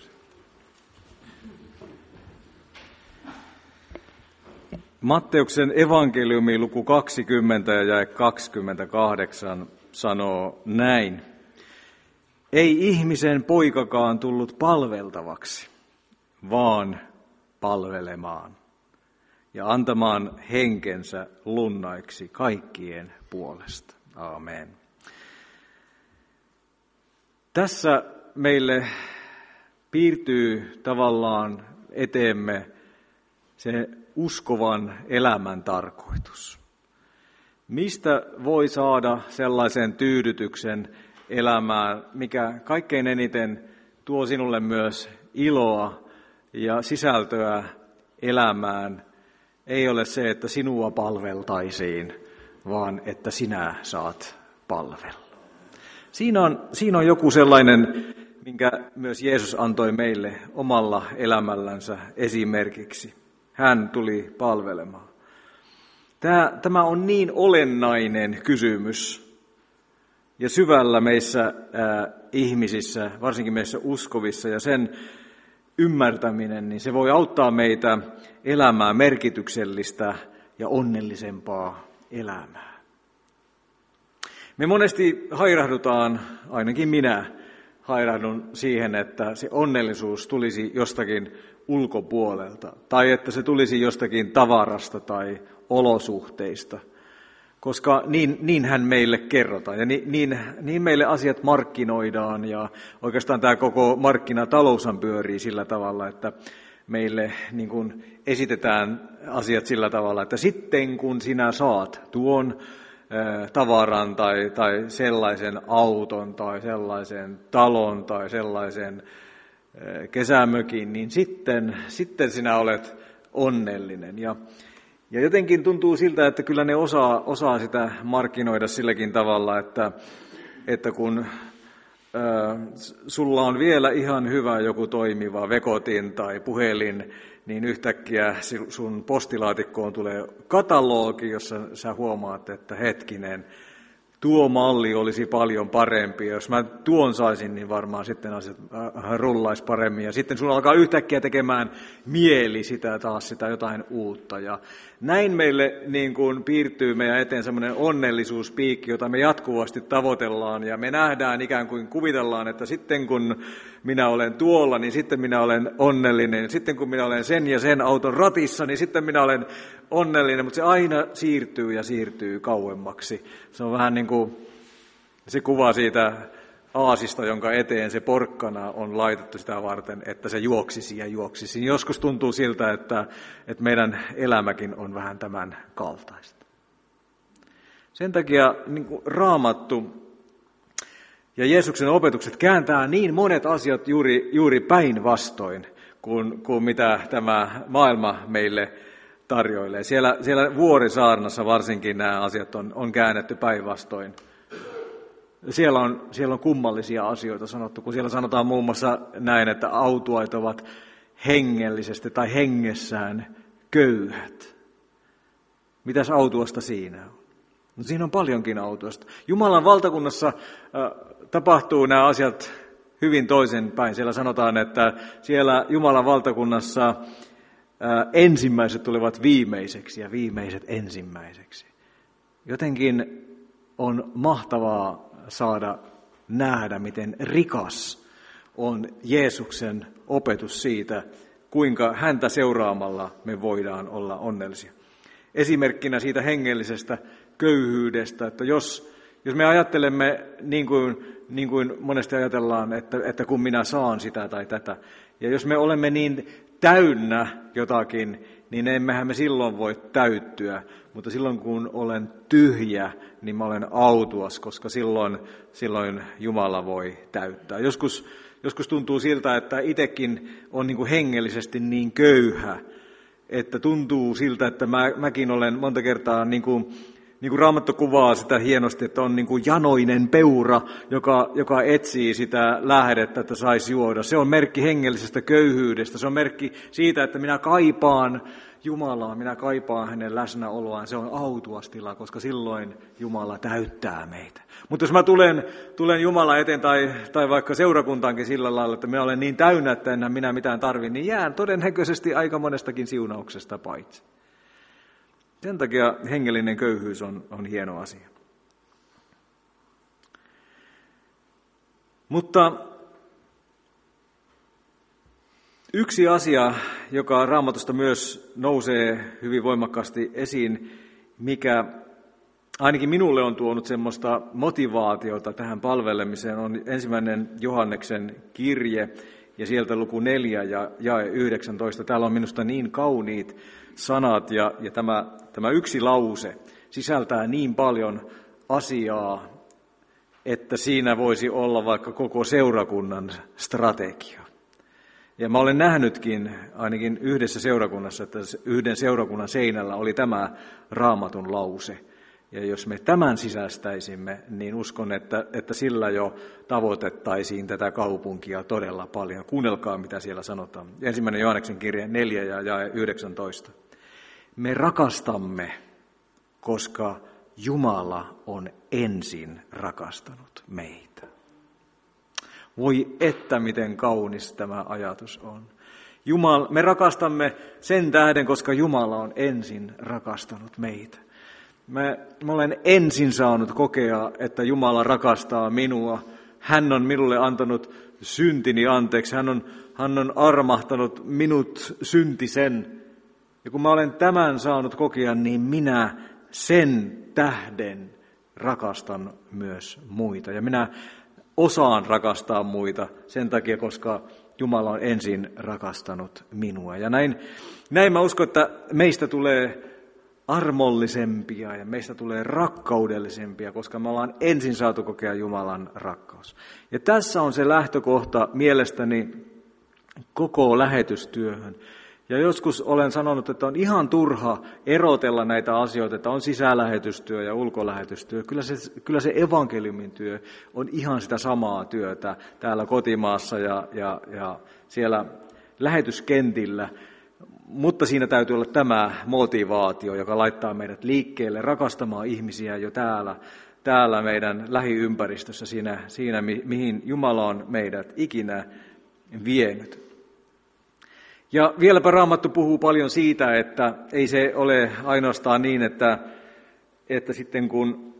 Matteuksen evankeliumi luku kaksikymmentä ja jae kaksikymmentäkahdeksan sanoo näin. Ei ihmisen poikakaan tullut palveltavaksi, vaan palvelemaan ja antamaan henkensä lunnaiksi kaikkien puolesta. Aamen. Tässä meille piirtyy tavallaan eteemme se uskovan elämän tarkoitus. Mistä voi saada sellaisen tyydytyksen elämään, mikä kaikkein eniten tuo sinulle myös iloa ja sisältöä elämään, ei ole se, että sinua palveltaisiin, vaan että sinä saat palvella. Siinä on, siinä on joku sellainen, minkä myös Jeesus antoi meille omalla elämällänsä esimerkiksi. Hän tuli palvelemaan. Tämä, tämä on niin olennainen kysymys ja syvällä meissä ää, ihmisissä, varsinkin meissä uskovissa, ja sen ymmärtäminen, niin se voi auttaa meitä elämään merkityksellistä ja onnellisempaa elämää. Me monesti hairahdutaan, ainakin minä hairahdun siihen, että se onnellisuus tulisi jostakin ulkopuolelta, tai että se tulisi jostakin tavarasta tai olosuhteista, koska niin, niinhän meille kerrotaan ja niin, niin, niin meille asiat markkinoidaan, ja oikeastaan tämä koko markkinataloushan pyörii sillä tavalla, että meille niin kuin esitetään asiat sillä tavalla, että sitten kun sinä saat tuon äh, tavaran tai, tai sellaisen auton tai sellaisen talon tai sellaisen kesämökin, niin sitten, sitten sinä olet onnellinen. Ja, ja jotenkin tuntuu siltä, että kyllä ne osaa, osaa sitä markkinoida silläkin tavalla, että, että kun ä, sulla on vielä ihan hyvä joku toimiva vekotin tai puhelin, niin yhtäkkiä sun postilaatikkoon tulee katalogi, jossa sä huomaat, että hetkinen, tuo malli olisi paljon parempi. Jos mä tuon saisin, niin varmaan sitten asiat rullaisi paremmin. Ja sitten sun alkaa yhtäkkiä tekemään mieli sitä taas sitä jotain uutta. Ja näin meille niin kuin piirtyy meidän eteen semmoinen onnellisuuspiikki, jota me jatkuvasti tavoitellaan. Ja me nähdään ikään kuin kuvitellaan, että sitten kun minä olen tuolla, niin sitten minä olen onnellinen. Sitten kun minä olen sen ja sen auton ratissa, niin sitten minä olen onnellinen, mutta se aina siirtyy ja siirtyy kauemmaksi. Se on vähän niin kuin se kuva siitä aasista, jonka eteen se porkkana on laitettu sitä varten, että se juoksisi ja juoksisi. Joskus tuntuu siltä, että, että meidän elämäkin on vähän tämän kaltaista. Sen takia niin kuin Raamattu ja Jeesuksen opetukset kääntää niin monet asiat juuri, juuri päinvastoin kuin, kuin mitä tämä maailma meille tarjoilee. Siellä, siellä Vuorisaarnassa varsinkin nämä asiat on, on käännetty päinvastoin. Siellä on, siellä on kummallisia asioita sanottu, kun siellä sanotaan muun muassa näin, että autuait ovat hengellisesti tai hengessään köyhät. Mitäs autuasta siinä on? No siinä on paljonkin autuasta. Jumalan valtakunnassa äh, tapahtuu nämä asiat hyvin toisinpäin. Siellä sanotaan, että siellä Jumalan valtakunnassa äh, ensimmäiset tulevat viimeiseksi ja viimeiset ensimmäiseksi. Jotenkin on mahtavaa saada nähdä, miten rikas on Jeesuksen opetus siitä, kuinka häntä seuraamalla me voidaan olla onnellisia. Esimerkkinä siitä hengellisestä köyhyydestä, että jos, jos me ajattelemme niin kuin, niin kuin monesti ajatellaan, että, että kun minä saan sitä tai tätä, ja jos me olemme niin täynnä jotakin, niin emmehän me silloin voi täyttyä, mutta silloin kun olen tyhjä, niin mä olen autuas, koska silloin, silloin Jumala voi täyttää. Joskus, joskus tuntuu siltä, että itsekin on niin kuin hengellisesti niin köyhä, että tuntuu siltä, että mä, mäkin olen monta kertaa, niin kuin, niin kuin Raamattu kuvaa sitä hienosti, että on niin kuin janoinen peura, joka, joka etsii sitä lähdettä, että saisi juoda. Se on merkki hengellisestä köyhyydestä, se on merkki siitä, että minä kaipaan Jumalaa, minä kaipaan hänen läsnäoloaan. Se on autuastila, koska silloin Jumala täyttää meitä. Mutta jos mä tulen, tulen Jumala eteen tai, tai vaikka seurakuntaankin sillä lailla, että minä olen niin täynnä, että enää minä mitään tarvitse, niin jään todennäköisesti aika monestakin siunauksesta paitsi. Sen takia hengellinen köyhyys on, on hieno asia. Mutta yksi asia, joka Raamatusta myös nousee hyvin voimakkaasti esiin, mikä ainakin minulle on tuonut semmoista motivaatiota tähän palvelemiseen, on ensimmäinen Johanneksen kirje ja sieltä luku neljä ja jae yhdeksäntoista. Täällä on minusta niin kauniit sanat ja, ja tämä, tämä yksi lause sisältää niin paljon asiaa, että siinä voisi olla vaikka koko seurakunnan strategia. Ja mä olen nähnytkin ainakin yhdessä seurakunnassa, että yhden seurakunnan seinällä oli tämä Raamatun lause. Ja jos me tämän sisäistäisimme, niin uskon, että, että sillä jo tavoitettaisiin tätä kaupunkia todella paljon. Kuunnelkaa, mitä siellä sanotaan. Ensimmäinen Johanneksen kirje neljä ja jae yhdeksäntoista. Me rakastamme, koska Jumala on ensin rakastanut meitä. Voi että miten kaunis tämä ajatus on. Jumala, me rakastamme sen tähden, koska Jumala on ensin rakastanut meitä. Mä, mä olen ensin saanut kokea, että Jumala rakastaa minua. Hän on minulle antanut syntini anteeksi. Hän on, hän on armahtanut minut syntisen. Ja kun mä olen tämän saanut kokea, niin minä sen tähden rakastan myös muita. Ja minä osaan rakastaa muita sen takia, koska Jumala on ensin rakastanut minua. Ja näin, näin mä uskon, että meistä tulee armollisempia ja meistä tulee rakkaudellisempia, koska me ollaan ensin saatu kokea Jumalan rakkaus. Ja tässä on se lähtökohta mielestäni koko lähetystyöhön. Ja joskus olen sanonut, että on ihan turha erotella näitä asioita, että on sisälähetystyö ja ulkolähetystyö. Kyllä se, kyllä se evankeliumin työ on ihan sitä samaa työtä täällä kotimaassa ja, ja, ja siellä lähetyskentillä. Mutta siinä täytyy olla tämä motivaatio, joka laittaa meidät liikkeelle rakastamaan ihmisiä jo täällä, täällä meidän lähiympäristössä, siinä, siinä mihin Jumala on meidät ikinä vienyt. Ja vieläpä Raamattu puhuu paljon siitä, että ei se ole ainoastaan niin, että, että sitten kun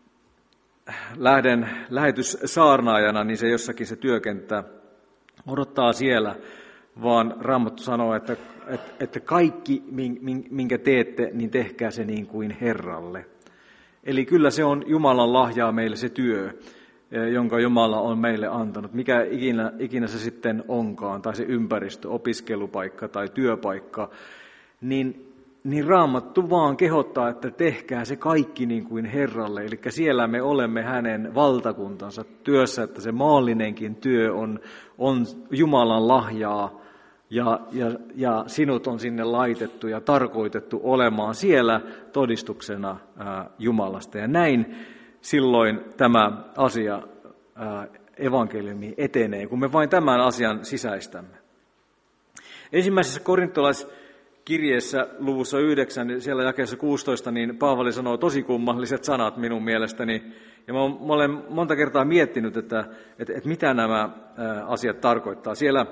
lähden lähetyssaarnaajana, niin se jossakin se työkenttä odottaa siellä, vaan Raamattu sanoo, että, että kaikki, minkä teette, niin tehkää se niin kuin Herralle. Eli kyllä se on Jumalan lahjaa meille se työ, jonka Jumala on meille antanut. Mikä ikinä, ikinä se sitten onkaan, tai se ympäristö, opiskelupaikka tai työpaikka, niin, niin Raamattu vaan kehottaa, että tehkää se kaikki niin kuin Herralle. Eli siellä me olemme hänen valtakuntansa työssä, että se maallinenkin työ on, on Jumalan lahjaa, ja, ja, ja sinut on sinne laitettu ja tarkoitettu olemaan siellä todistuksena ää, Jumalasta. Ja näin silloin tämä asia, ää, evankeliumi, etenee, kun me vain tämän asian sisäistämme. Ensimmäisessä korintolaiskirjeessä luvussa yhdeksän, siellä jakeessa kuusitoista, niin Paavali sanoo tosi kummalliset sanat minun mielestäni. Ja mä olen monta kertaa miettinyt, että, että, että mitä nämä asiat tarkoittaa. Siellä,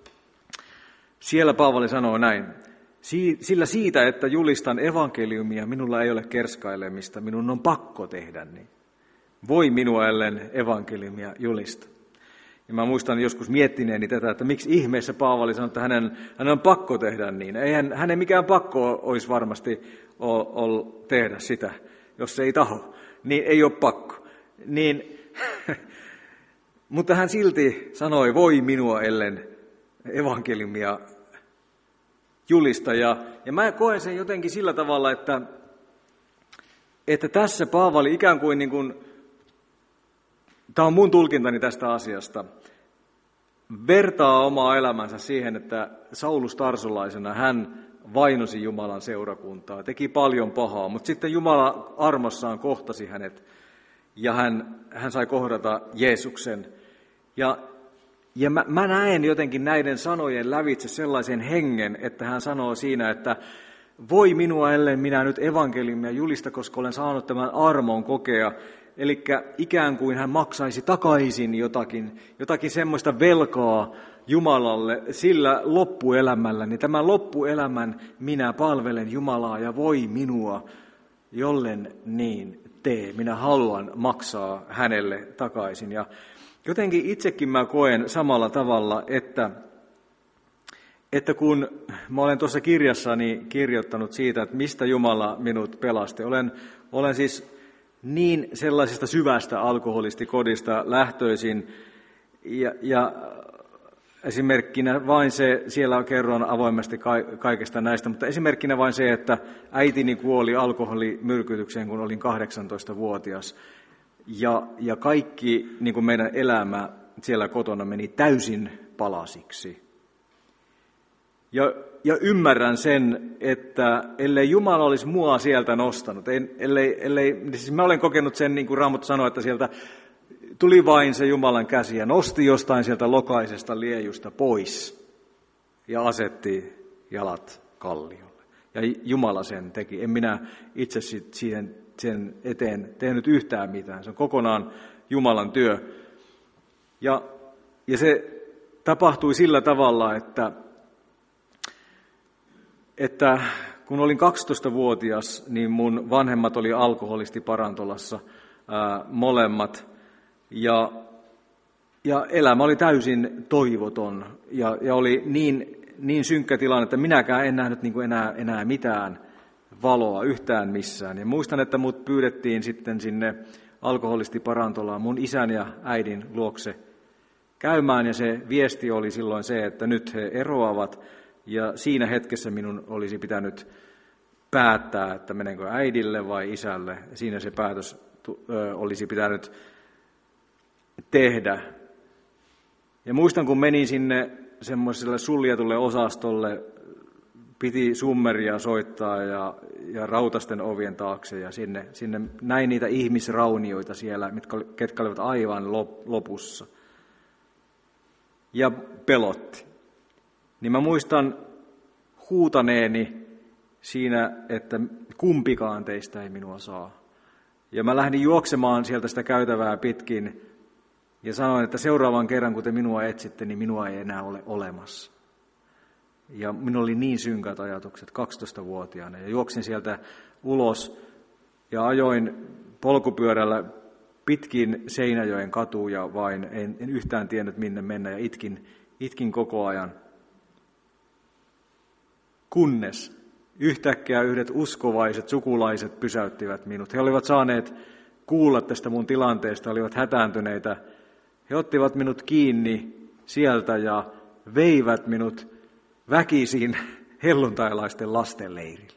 siellä Paavali sanoo näin. Sillä siitä, että julistan evankeliumia, minulla ei ole kerskailemista, minun on pakko tehdä niin. Voi minua ellen evankeliumia julista. Ja mä muistan joskus miettineeni tätä, että miksi ihmeessä Paavali sanoi, että hänen, hänen on pakko tehdä niin. Eihän hänen mikään pakko olisi varmasti ol, ol, tehdä sitä, jos se ei taho. Niin ei ole pakko. Niin, mutta hän silti sanoi, voi minua ellen evankeliumia julista. Ja, ja mä koen sen jotenkin sillä tavalla, että, että tässä Paavali ikään kuin, niin kuin tämä on mun tulkintani tästä asiasta, vertaa omaa elämänsä siihen, että Saulus tarsulaisena hän vainosi Jumalan seurakuntaa, teki paljon pahaa, mutta sitten Jumala armossaan kohtasi hänet ja hän, hän sai kohdata Jeesuksen. Ja, ja mä, mä näen jotenkin näiden sanojen lävitse sellaisen hengen, että hän sanoo siinä, että voi minua ellen minä nyt evankeliumia julista, koska olen saanut tämän armon kokea. Eli ikään kuin hän maksaisi takaisin jotakin, jotakin semmoista velkaa Jumalalle sillä loppuelämällä. Niin tämän loppuelämän minä palvelen Jumalaa ja voi minua, jollen niin tee. Minä haluan maksaa hänelle takaisin. Ja jotenkin itsekin mä koen samalla tavalla, että, että kun mä olen tuossa kirjassani kirjoittanut siitä, että mistä Jumala minut pelasti. Olen, olen siis niin sellaisesta syvästä alkoholistikodista lähtöisin, ja, ja esimerkkinä vain se, siellä kerron avoimesti kaikesta näistä, mutta esimerkkinä vain se, että äitini kuoli alkoholimyrkytykseen, kun olin kahdeksantoistavuotias, ja, ja kaikki niin kuin meidän elämä siellä kotona meni täysin palasiksi. Ja, ja ymmärrän sen, että ellei Jumala olisi mua sieltä nostanut, ellei, ellei, siis mä olen kokenut sen, niin kuin Raamattu sanoi, että sieltä tuli vain se Jumalan käsi ja nosti jostain sieltä lokaisesta liejusta pois ja asetti jalat kalliolle. Ja Jumala sen teki. En minä itse siihen, sen eteen tehnyt yhtään mitään. Se on kokonaan Jumalan työ. Ja, ja se tapahtui sillä tavalla, että että kun olin kaksitoistavuotias, niin mun vanhemmat oli alkoholisti parantolassa ää, molemmat. Ja, ja elämä oli täysin toivoton ja, ja oli niin, niin synkkä tilanne, että minäkään en nähnyt niin kuin enää, enää mitään valoa yhtään missään. Ja muistan, että mut pyydettiin sitten sinne alkoholisti parantolaan mun isän ja äidin luokse käymään. Ja se viesti oli silloin se, että nyt he eroavat. Ja siinä hetkessä minun olisi pitänyt päättää, että menenkö äidille vai isälle. Siinä se päätös olisi pitänyt tehdä. Ja muistan, kun menin sinne semmoiselle suljetulle osastolle, piti summeria soittaa ja, ja rautasten ovien taakse. Ja sinne, sinne näin niitä ihmisraunioita siellä, mitkä, ketkä olivat aivan lopussa. Ja pelotti. Niin mä muistan huutaneeni siinä, että kumpikaan teistä ei minua saa. Ja mä lähdin juoksemaan sieltä sitä käytävää pitkin ja sanoin, että seuraavan kerran, kun te minua etsitte, niin minua ei enää ole olemassa. Ja minulla oli niin synkät ajatukset kaksitoistavuotiaana. Ja juoksin sieltä ulos ja ajoin polkupyörällä pitkin Seinäjoen katuja vain. En, en yhtään tiennyt minne mennä ja itkin, itkin koko ajan. Kunnes yhtäkkiä yhdet uskovaiset sukulaiset pysäyttivät minut. He olivat saaneet kuulla tästä mun tilanteesta, olivat hätääntyneitä. He ottivat minut kiinni sieltä ja veivät minut väkisin helluntailaisten lastenleirille.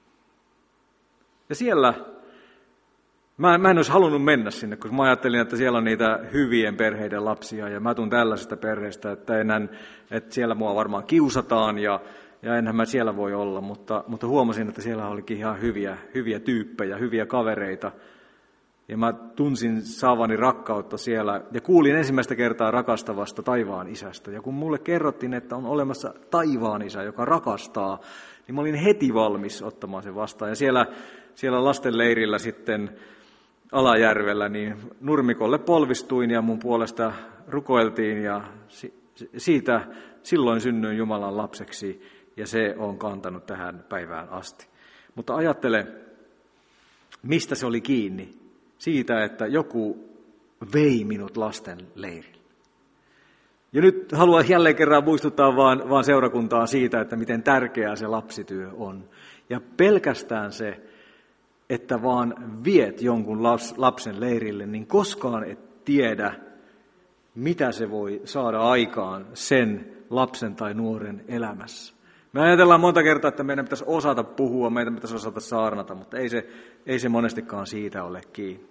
Ja siellä, mä, mä en olisi halunnut mennä sinne, koska mä ajattelin, että siellä on niitä hyvien perheiden lapsia ja mä tuun tällaisesta perheestä, että, enää, että siellä mua varmaan kiusataan ja Ja enhän mä siellä voi olla, mutta, mutta huomasin, että siellä olikin ihan hyviä, hyviä tyyppejä, hyviä kavereita. Ja mä tunsin saavani rakkautta siellä ja kuulin ensimmäistä kertaa rakastavasta taivaan isästä. Ja kun mulle kerrottiin, että on olemassa taivaan isä, joka rakastaa, niin mä olin heti valmis ottamaan sen vastaan. Ja siellä, siellä lastenleirillä sitten Alajärvellä, niin nurmikolle polvistuin ja mun puolesta rukoiltiin ja siitä silloin synnyin Jumalan lapseksi ja se on kantanut tähän päivään asti. Mutta ajattele, mistä se oli kiinni? Siitä, että joku vei minut lasten leirille. Ja nyt haluan jälleen kerran muistuttaa vaan, vaan seurakuntaa siitä, että miten tärkeää se lapsityö on. Ja pelkästään se, että vaan viet jonkun lapsen leirille, niin koskaan et tiedä, mitä se voi saada aikaan sen lapsen tai nuoren elämässä. Me ajatellaan monta kertaa, että meidän pitäisi osata puhua, meidän pitäisi osata saarnata, mutta ei se, ei se monestikaan siitä ole kiinni.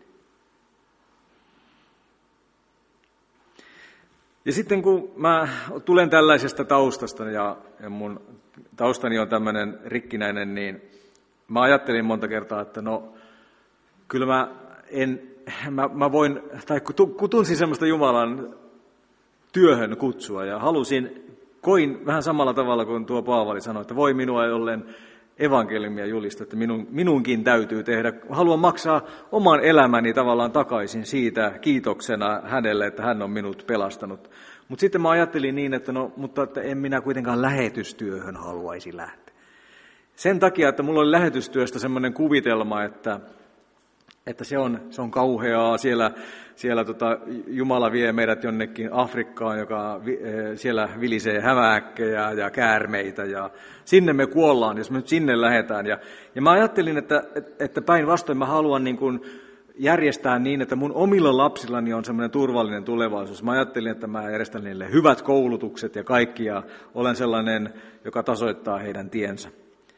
Ja sitten kun mä tulen tällaisesta taustasta ja, ja mun taustani on tämmöinen rikkinäinen, niin mä ajattelin monta kertaa, että no kyllä mä en, mä, mä voin, tai kun tunsin semmoista Jumalan työhön kutsua ja halusin, koin vähän samalla tavalla kuin tuo Paavali sanoi, että voi minua ei ollen evankeliumia julista, että minun, minunkin täytyy tehdä. Haluan maksaa oman elämäni tavallaan takaisin siitä kiitoksena hänelle, että hän on minut pelastanut. Mutta sitten mä ajattelin niin, että no, mutta että en minä kuitenkaan lähetystyöhön haluaisi lähteä. Sen takia, että mulla oli lähetystyöstä semmoinen kuvitelma, että, että se, on, se on kauheaa. Siellä, siellä tota, Jumala vie meidät jonnekin Afrikkaan, joka siellä vilisee hämähäkkejä ja käärmeitä. Ja sinne me kuollaan, jos me nyt sinne lähdetään. Ja, ja mä ajattelin, että, että päinvastoin mä haluan niin kuin järjestää niin, että mun omilla lapsillani on semmoinen turvallinen tulevaisuus. Mä ajattelin, että mä järjestän niille hyvät koulutukset ja kaikki. Ja olen sellainen, joka tasoittaa heidän tiensä.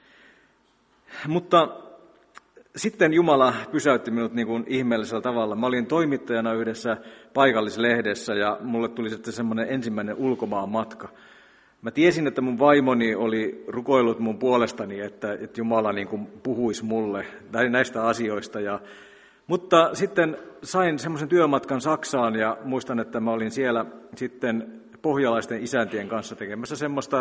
Mutta sitten Jumala pysäytti minut niin kuin ihmeellisellä tavalla. Mä olin toimittajana yhdessä paikallislehdessä ja mulle tuli sitten semmoinen ensimmäinen ulkomaan matka. Mä tiesin, että mun vaimoni oli rukoillut mun puolestani, että, että Jumala niin kuin puhuisi mulle näistä asioista. Ja, mutta sitten sain semmoisen työmatkan Saksaan ja muistan, että mä olin siellä sitten pohjalaisten isäntien kanssa tekemässä semmoista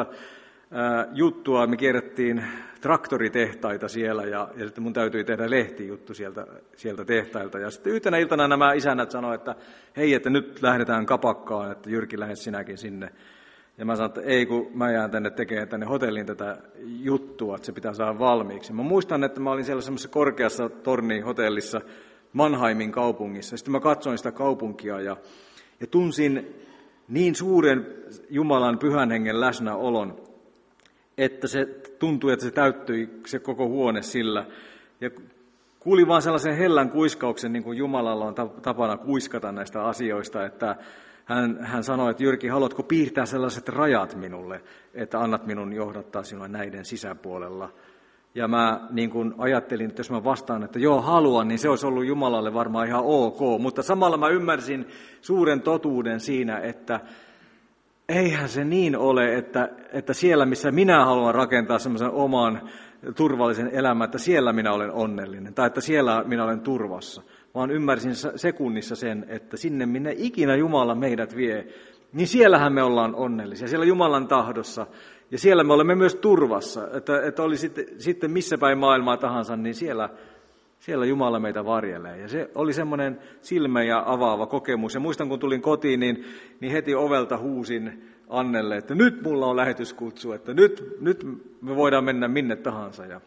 juttua. Me kierrettiin traktoritehtaita siellä ja, ja sitten mun täytyi tehdä lehtijuttu sieltä, sieltä tehtailta. Ja sitten yhtenä iltana nämä isännät sanoivat, että hei, että nyt lähdetään kapakkaan, että Jyrki, lähde sinäkin sinne. Ja mä sanoin, että ei, kun mä jään tänne tekemään tänne hotelliin tätä juttua, että se pitää saada valmiiksi. Mä muistan, että mä olin siellä semmoisessa korkeassa tornihotellissa Mannheimin kaupungissa. Sitten mä katsoin sitä kaupunkia ja, ja tunsin niin suuren Jumalan pyhän hengen läsnäolon, että se tuntui, että se täyttyi se koko huone sillä. Ja kuulin vaan sellaisen hellän kuiskauksen, niin kuin Jumalalla on tapana kuiskata näistä asioista, että hän, hän sanoi, että Jyrki, haluatko piirtää sellaiset rajat minulle, että annat minun johdattaa sinua näiden sisäpuolella. Ja mä niin kuin ajattelin, että jos mä vastaan, että joo, haluan, niin se olisi ollut Jumalalle varmaan ihan ok. Mutta samalla mä ymmärsin suuren totuuden siinä, että eihän se niin ole, että, että siellä, missä minä haluan rakentaa semmoisen oman turvallisen elämän, että siellä minä olen onnellinen, tai että siellä minä olen turvassa. Vaan ymmärsin sekunnissa sen, että sinne, minne ikinä Jumala meidät vie, niin siellähän me ollaan onnellisia, siellä Jumalan tahdossa, ja siellä me olemme myös turvassa, että, että oli sitten, sitten missä päin maailmaa tahansa, niin siellä, siellä Jumala meitä varjelee. Ja se oli semmoinen silmejä avaava kokemus. Ja muistan, kun tulin kotiin, niin, niin heti ovelta huusin Annelle, että nyt mulla on lähetyskutsu, että nyt, nyt me voidaan mennä minne tahansa. Ja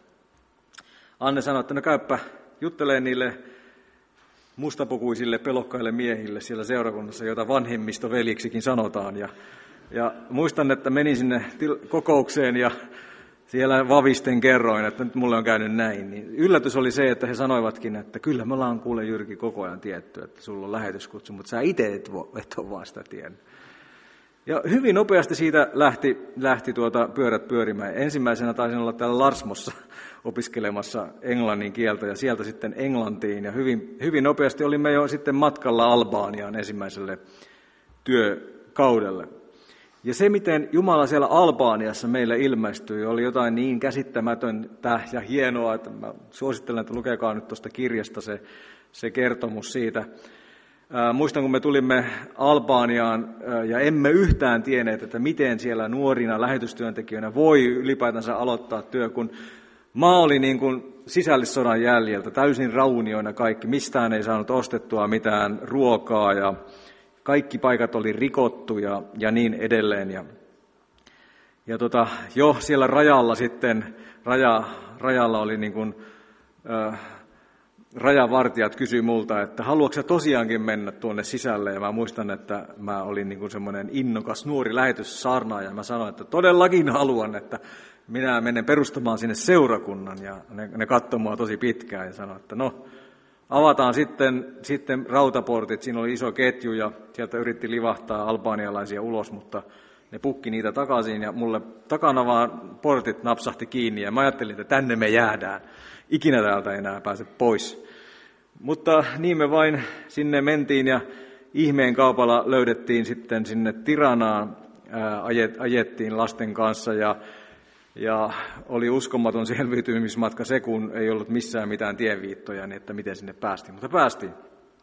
Anne sanoi, että no käyppä juttelee niille mustapukuisille pelokkaille miehille siellä seurakunnassa, joita vanhemmistoveliksikin sanotaan. Ja, ja muistan, että menin sinne kokoukseen ja siellä vavisten kerroin, että nyt mulle on käynyt näin. Niin yllätys oli se, että he sanoivatkin, että kyllä me ollaan kuule Jyrki koko ajan tietty, että sulla on lähetyskutsu, mutta sä itse et, et ole vaan sitä tiennyt. Ja hyvin nopeasti siitä lähti, lähti tuota pyörät pyörimään. Ensimmäisenä taisin olla täällä Larsmossa opiskelemassa englannin kieltä ja sieltä sitten englantiin. Ja hyvin, hyvin nopeasti olimme jo sitten matkalla Albaaniaan ensimmäiselle työkaudelle. Ja se, miten Jumala siellä Albaaniassa meille ilmestyi, oli jotain niin käsittämätöntä ja hienoa, että mä suosittelen, että lukekaa nyt tuosta kirjasta se, se kertomus siitä. Ää, muistan, kun me tulimme Albaniaan ää, ja emme yhtään tienneet, että miten siellä nuorina lähetystyöntekijöinä voi ylipäätänsä aloittaa työ, kun maa oli niin kuin sisällissodan jäljiltä, täysin raunioina kaikki, mistään ei saanut ostettua mitään ruokaa ja kaikki paikat oli rikottu ja, ja niin edelleen. Ja, ja tota, jo siellä rajalla sitten, raja, rajalla oli niin kuin, äh, rajavartijat kysyi multa, että haluatko sä tosiaankin mennä tuonne sisälle? Ja mä muistan, että mä olin niin kuin semmoinen innokas nuori lähetyssaarnaaja ja mä sanoin, että todellakin haluan, että minä menen perustamaan sinne seurakunnan. Ja ne, ne katsoi mua tosi pitkään ja sanoi, että no, avataan sitten, sitten rautaportit, siinä oli iso ketju ja sieltä yritti livahtaa albanialaisia ulos, mutta ne pukki niitä takaisin ja mulle takana vaan portit napsahti kiinni ja mä ajattelin, että tänne me jäädään. Ikinä täältä ei enää pääse pois. Mutta niin me vain sinne mentiin ja ihmeen kaupalla löydettiin sitten sinne Tiranaan, ää, ajet, ajettiin lasten kanssa ja, ja oli uskomaton selviytymismatka se, kun ei ollut missään mitään tienviittoja, niin että miten sinne päästiin, mutta päästiin.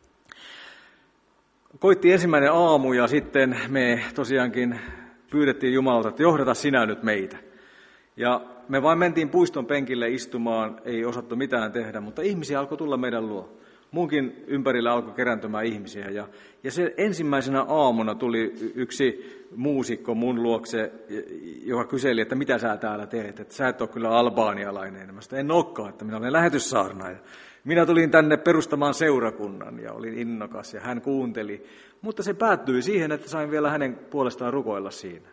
Koitti ensimmäinen aamu ja sitten me tosiaankin pyydettiin Jumalalta, että johdata sinä nyt meitä. Ja me vain mentiin puiston penkille istumaan, ei osattu mitään tehdä, mutta ihmisiä alkoi tulla meidän luo. Munkin ympärillä alkoi kerääntymään ihmisiä. Ja, ja se ensimmäisenä aamuna tuli yksi muusikko mun luokse, joka kyseli, että mitä sä täällä teet, että sä et ole kyllä albaanialainen. Mä sanoin, en olekaan, että minä olen lähetyssaarnaaja. Minä tulin tänne perustamaan seurakunnan ja olin innokas ja hän kuunteli. Mutta se päättyi siihen, että sain vielä hänen puolestaan rukoilla siinä.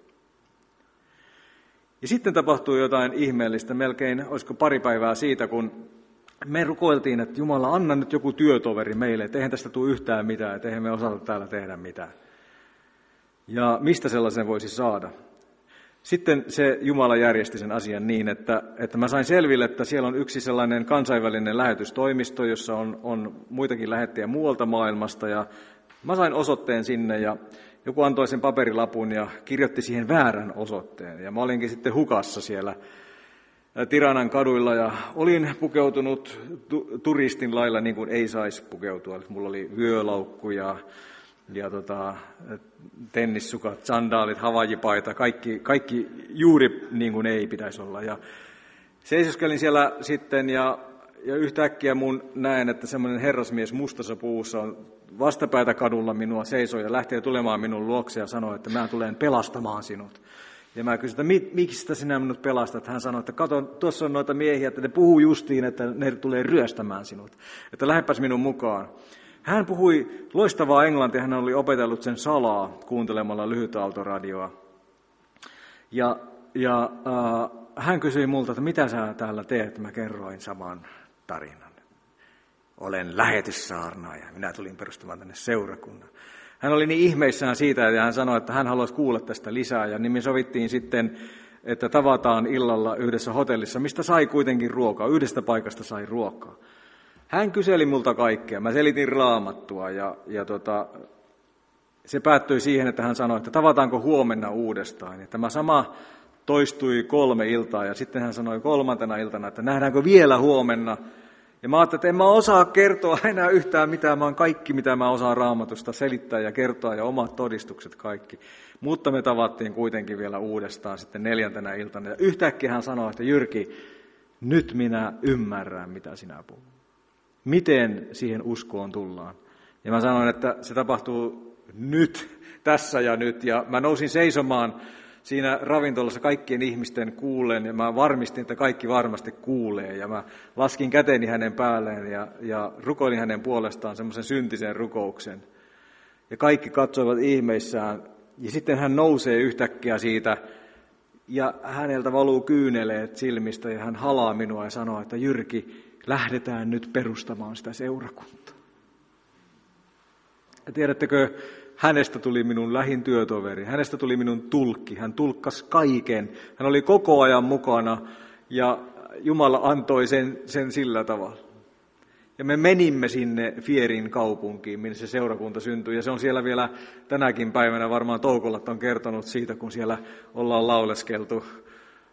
Ja sitten tapahtui jotain ihmeellistä, melkein olisiko pari päivää siitä, kun me rukoiltiin, että Jumala, anna nyt joku työtoveri meille, että eihän tästä tule yhtään mitään, että eihän me osata täällä tehdä mitään. Ja mistä sellaisen voisi saada? Sitten se Jumala järjesti sen asian niin, että, että mä sain selville, että siellä on yksi sellainen kansainvälinen lähetystoimisto, jossa on, on muitakin lähettejä muualta maailmasta, ja mä sain osoitteen sinne, ja joku antoi sen paperilapun ja kirjoitti siihen väärän osoitteen. Ja mä olinkin sitten hukassa siellä Tiranan kaduilla ja olin pukeutunut tu- turistin lailla niin kuin ei saisi pukeutua. Mulla oli vyölaukku ja, ja tota, tennissukat, sandaalit, havajipaita, kaikki, kaikki juuri niin kuin ei pitäisi olla. Ja seisoskelin siellä sitten ja, ja yhtäkkiä mun näen, että semmoinen herrasmies mustassa puussa on vastapäätä kadulla minua seisoi ja lähtee tulemaan minun luokse ja sanoi, että mä tulen pelastamaan sinut. Ja mä kysyin, että miksi sinä minut pelastat? Hän sanoi, että kato, tuossa on noita miehiä, että ne puhuu justiin, että ne tulee ryöstämään sinut. Että lähdepäs minun mukaan. Hän puhui loistavaa englantia, hän oli opetellut sen salaa kuuntelemalla lyhytaaltoradioa. Ja, ja äh, hän kysyi multa, että mitä sä täällä teet? Mä kerroin saman tarinan. Olen lähetyssaarnaaja. Minä tulin perustamaan tänne seurakunnan. Hän oli niin ihmeissään siitä, ja hän sanoi, että hän haluaisi kuulla tästä lisää. Ja niin me sovittiin sitten, että tavataan illalla yhdessä hotellissa, mistä sai kuitenkin ruokaa. Yhdestä paikasta sai ruokaa. Hän kyseli multa kaikkea. Mä selitin Raamattua, ja, ja tota, se päättyi siihen, että hän sanoi, että tavataanko huomenna uudestaan. Ja tämä sama toistui kolme iltaa, ja sitten hän sanoi kolmantena iltana, että nähdäänkö vielä huomenna. Ja mä ajattelin, että en mä osaa kertoa enää yhtään mitään, mä oon kaikki, mitä mä osaan Raamatusta selittää ja kertoa ja omat todistukset kaikki. Mutta me tavattiin kuitenkin vielä uudestaan sitten neljäntenä iltana. Ja yhtäkkiä hän sanoi, että Jyrki, nyt minä ymmärrän, mitä sinä puhut. Miten siihen uskoon tullaan? Ja mä sanoin, että se tapahtuu nyt, tässä ja nyt. Ja mä nousin seisomaan siinä ravintolassa kaikkien ihmisten kuulleen, ja mä varmistin, että kaikki varmasti kuulee, ja mä laskin käteni hänen päälleen, ja, ja rukoilin hänen puolestaan semmoisen syntisen rukouksen. Ja kaikki katsoivat ihmeissään, ja sitten hän nousee yhtäkkiä siitä, ja häneltä valuu kyyneleet silmistä, ja hän halaa minua ja sanoo, että Jyrki, lähdetään nyt perustamaan sitä seurakuntaa. Ja tiedättekö, hänestä tuli minun lähin työtoveri, hänestä tuli minun tulkki, hän tulkkasi kaiken, hän oli koko ajan mukana ja Jumala antoi sen, sen sillä tavalla. Ja me menimme sinne Fierin kaupunkiin, minne se seurakunta syntyi, ja se on siellä vielä tänäkin päivänä, varmaan Toukolat on kertonut siitä, kun siellä ollaan lauleskeltu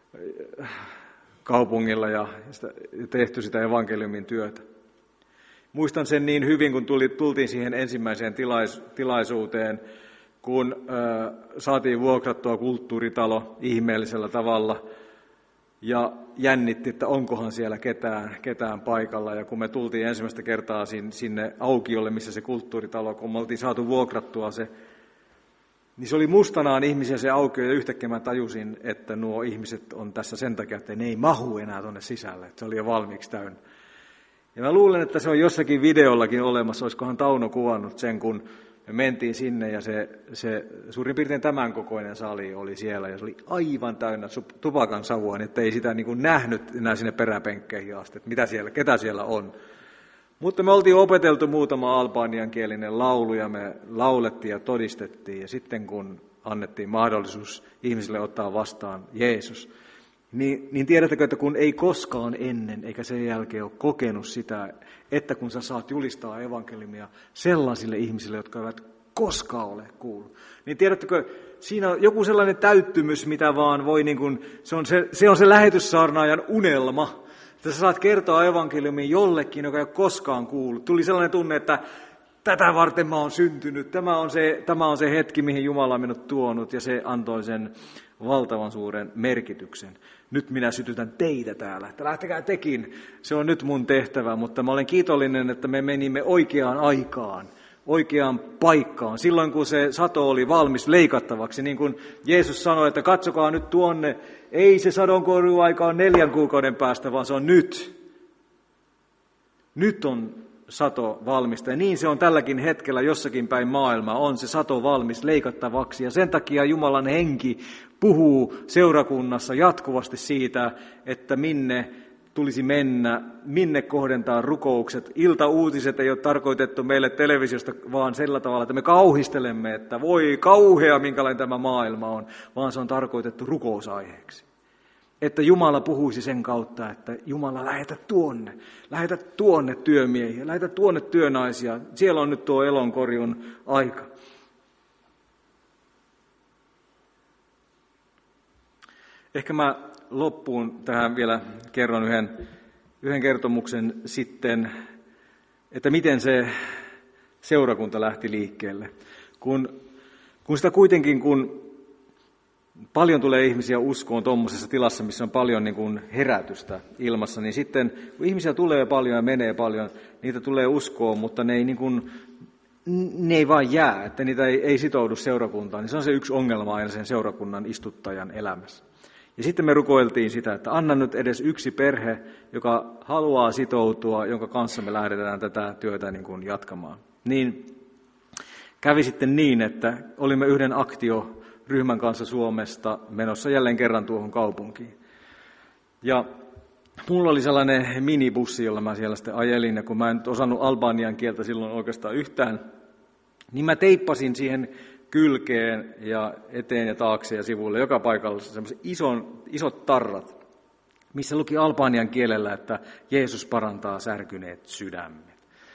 kaupungilla ja tehty sitä evankeliumin työtä. Muistan sen niin hyvin, kun tuli, tultiin siihen ensimmäiseen tilais, tilaisuuteen, kun ö, saatiin vuokrattua kulttuuritalo ihmeellisellä tavalla ja jännitti, että onkohan siellä ketään, ketään paikalla. Ja kun me tultiin ensimmäistä kertaa sinne aukiolle, missä se kulttuuritalo, kun me oltiin saatu vuokrattua se, niin se oli mustanaan ihmisiä se aukio, ja yhtäkkiä mä tajusin, että nuo ihmiset on tässä sen takia, että ne ei mahu enää tuonne sisälle, että se oli jo valmiiksi täynnä. Ja mä luulen, että se on jossakin videollakin olemassa, olisikohan Tauno kuvannut sen, kun me mentiin sinne, ja se, se suurin piirtein tämän kokoinen sali oli siellä, ja se oli aivan täynnä tupakan savua, niin että ei sitä niin kuin nähnyt enää sinne peräpenkkeihin asti, että mitä siellä, ketä siellä on. Mutta me oltiin opeteltu muutama albaniankielinen laulu ja me laulettiin ja todistettiin. Ja sitten kun annettiin mahdollisuus ihmisille ottaa vastaan Jeesus, niin, niin tiedättekö, että kun ei koskaan ennen eikä sen jälkeen ole kokenut sitä, että kun sä saat julistaa evankeliumia sellaisille ihmisille, jotka eivät koskaan ole kuullut, niin tiedättekö, siinä on joku sellainen täyttymys, mitä vaan voi, niin kuin, se on se, se on se lähetyssaarnaajan unelma, että sä saat kertoa evankeliumin jollekin, joka ei ole koskaan kuullut. Tuli sellainen tunne, että tätä varten mä oon syntynyt. Tämä on se, tämä on se hetki, mihin Jumala on minut tuonut, ja se antoi sen valtavan suuren merkityksen. Nyt minä sytytän teitä täällä, että lähtekää tekin. Se on nyt mun tehtävä, mutta mä olen kiitollinen, että me menimme oikeaan aikaan, oikeaan paikkaan. Silloin, kun se sato oli valmis leikattavaksi, niin kuin Jeesus sanoi, että katsokaa nyt tuonne, ei se sadonkorjuaika ole neljän kuukauden päästä, vaan se on nyt. Nyt on sato valmista, ja niin se on tälläkin hetkellä jossakin päin maailmaa, on se sato valmis leikattavaksi, ja sen takia Jumalan henki puhuu seurakunnassa jatkuvasti siitä, että minne tulisi mennä, minne kohdentaa rukoukset. Iltauutiset ei ole tarkoitettu meille televisiosta vaan sillä tavalla, että me kauhistelemme, että voi kauhea, minkälainen tämä maailma on, vaan se on tarkoitettu rukousaiheeksi. Että Jumala puhuisi sen kautta, että Jumala lähetä tuonne, lähetä tuonne työmiehiä, lähetä tuonne työnaisia. Siellä on nyt tuo elonkorjun aika. Ehkä mä loppuun tähän vielä kerron yhden, yhden kertomuksen sitten, että miten se seurakunta lähti liikkeelle. Kun, kun sitä kuitenkin, kun paljon tulee ihmisiä uskoon tuommoisessa tilassa, missä on paljon niin kuin herätystä ilmassa, niin sitten kun ihmisiä tulee paljon ja menee paljon, niitä tulee uskoon, mutta ne ei, niin kuin, ne ei vaan jää, että niitä ei, ei sitoudu seurakuntaan. Niin se on se yksi ongelma aina sen seurakunnan istuttajan elämässä. Ja sitten me rukoiltiin sitä, että anna nyt edes yksi perhe, joka haluaa sitoutua, jonka kanssa me lähdetään tätä työtä niin kuin jatkamaan. Niin kävi sitten niin, että olimme yhden aktioryhmän kanssa Suomesta menossa jälleen kerran tuohon kaupunkiin. Ja mulla oli sellainen minibussi, jolla mä siellä sitten ajelin, ja kun mä en nyt osannut albanian kieltä silloin oikeastaan yhtään, niin mä teippasin siihen kylkeen ja eteen ja taakse ja sivuille joka paikalla semmoiset ison, isot tarrat, missä luki albanian kielellä, että Jeesus parantaa särkyneet sydämet.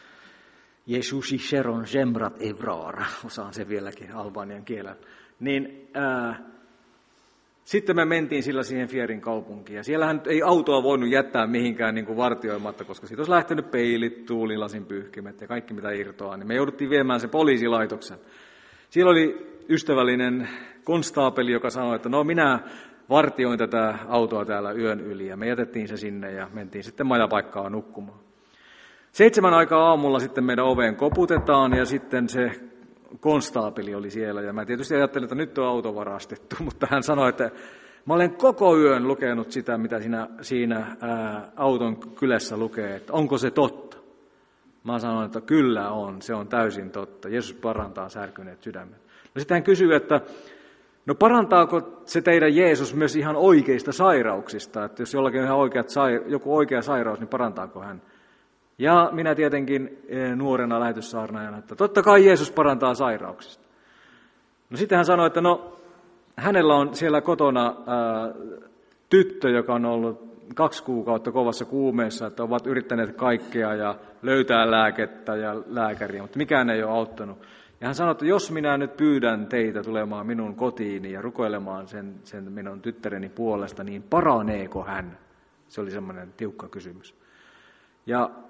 Jeesusi sheron gemrat evraara, osaan se vieläkin albanian kielellä. Niin, ää, sitten me mentiin sillä siihen Fierin kaupunkiin, ja siellähän ei autoa voinut jättää mihinkään niin kuin vartioimatta, koska siitä olisi lähtenyt peilit, tuulilasin pyyhkimet ja kaikki mitä irtoaa, niin me jouduttiin viemään se poliisilaitoksen. Siellä oli ystävällinen konstaapeli, joka sanoi, että no minä vartioin tätä autoa täällä yön yli, ja me jätettiin se sinne ja mentiin sitten majapaikkaan nukkumaan. Seitsemän aikaa aamulla sitten meidän oveen koputetaan, ja sitten se konstaapeli oli siellä, ja mä tietysti ajattelin, että nyt on auto varastettu, mutta hän sanoi, että mä olen koko yön lukenut sitä, mitä siinä, siinä ää, auton kylässä lukee, että onko se totta. Mä sanoin, että kyllä on, se on täysin totta. Jeesus parantaa särkyneet sydämet. No sitten hän kysyy, että no parantaako se teidän Jeesus myös ihan oikeista sairauksista? Että jos jollakin on ihan oikeat, joku oikea sairaus, niin parantaako hän? Ja minä tietenkin nuorena lähetyssaarnaajana, että totta kai Jeesus parantaa sairauksista. No sitten hän sanoi, että no hänellä on siellä kotona ää, tyttö, joka on ollut kaksi kuukautta kovassa kuumeessa, että ovat yrittäneet kaikkea ja löytää lääkettä ja lääkäriä, mutta mikään ei ole auttanut. Ja hän sanoi, että jos minä nyt pyydän teitä tulemaan minun kotiini ja rukoilemaan sen, sen minun tyttäreni puolesta, niin paraneeko hän? Se oli semmoinen tiukka kysymys. Ja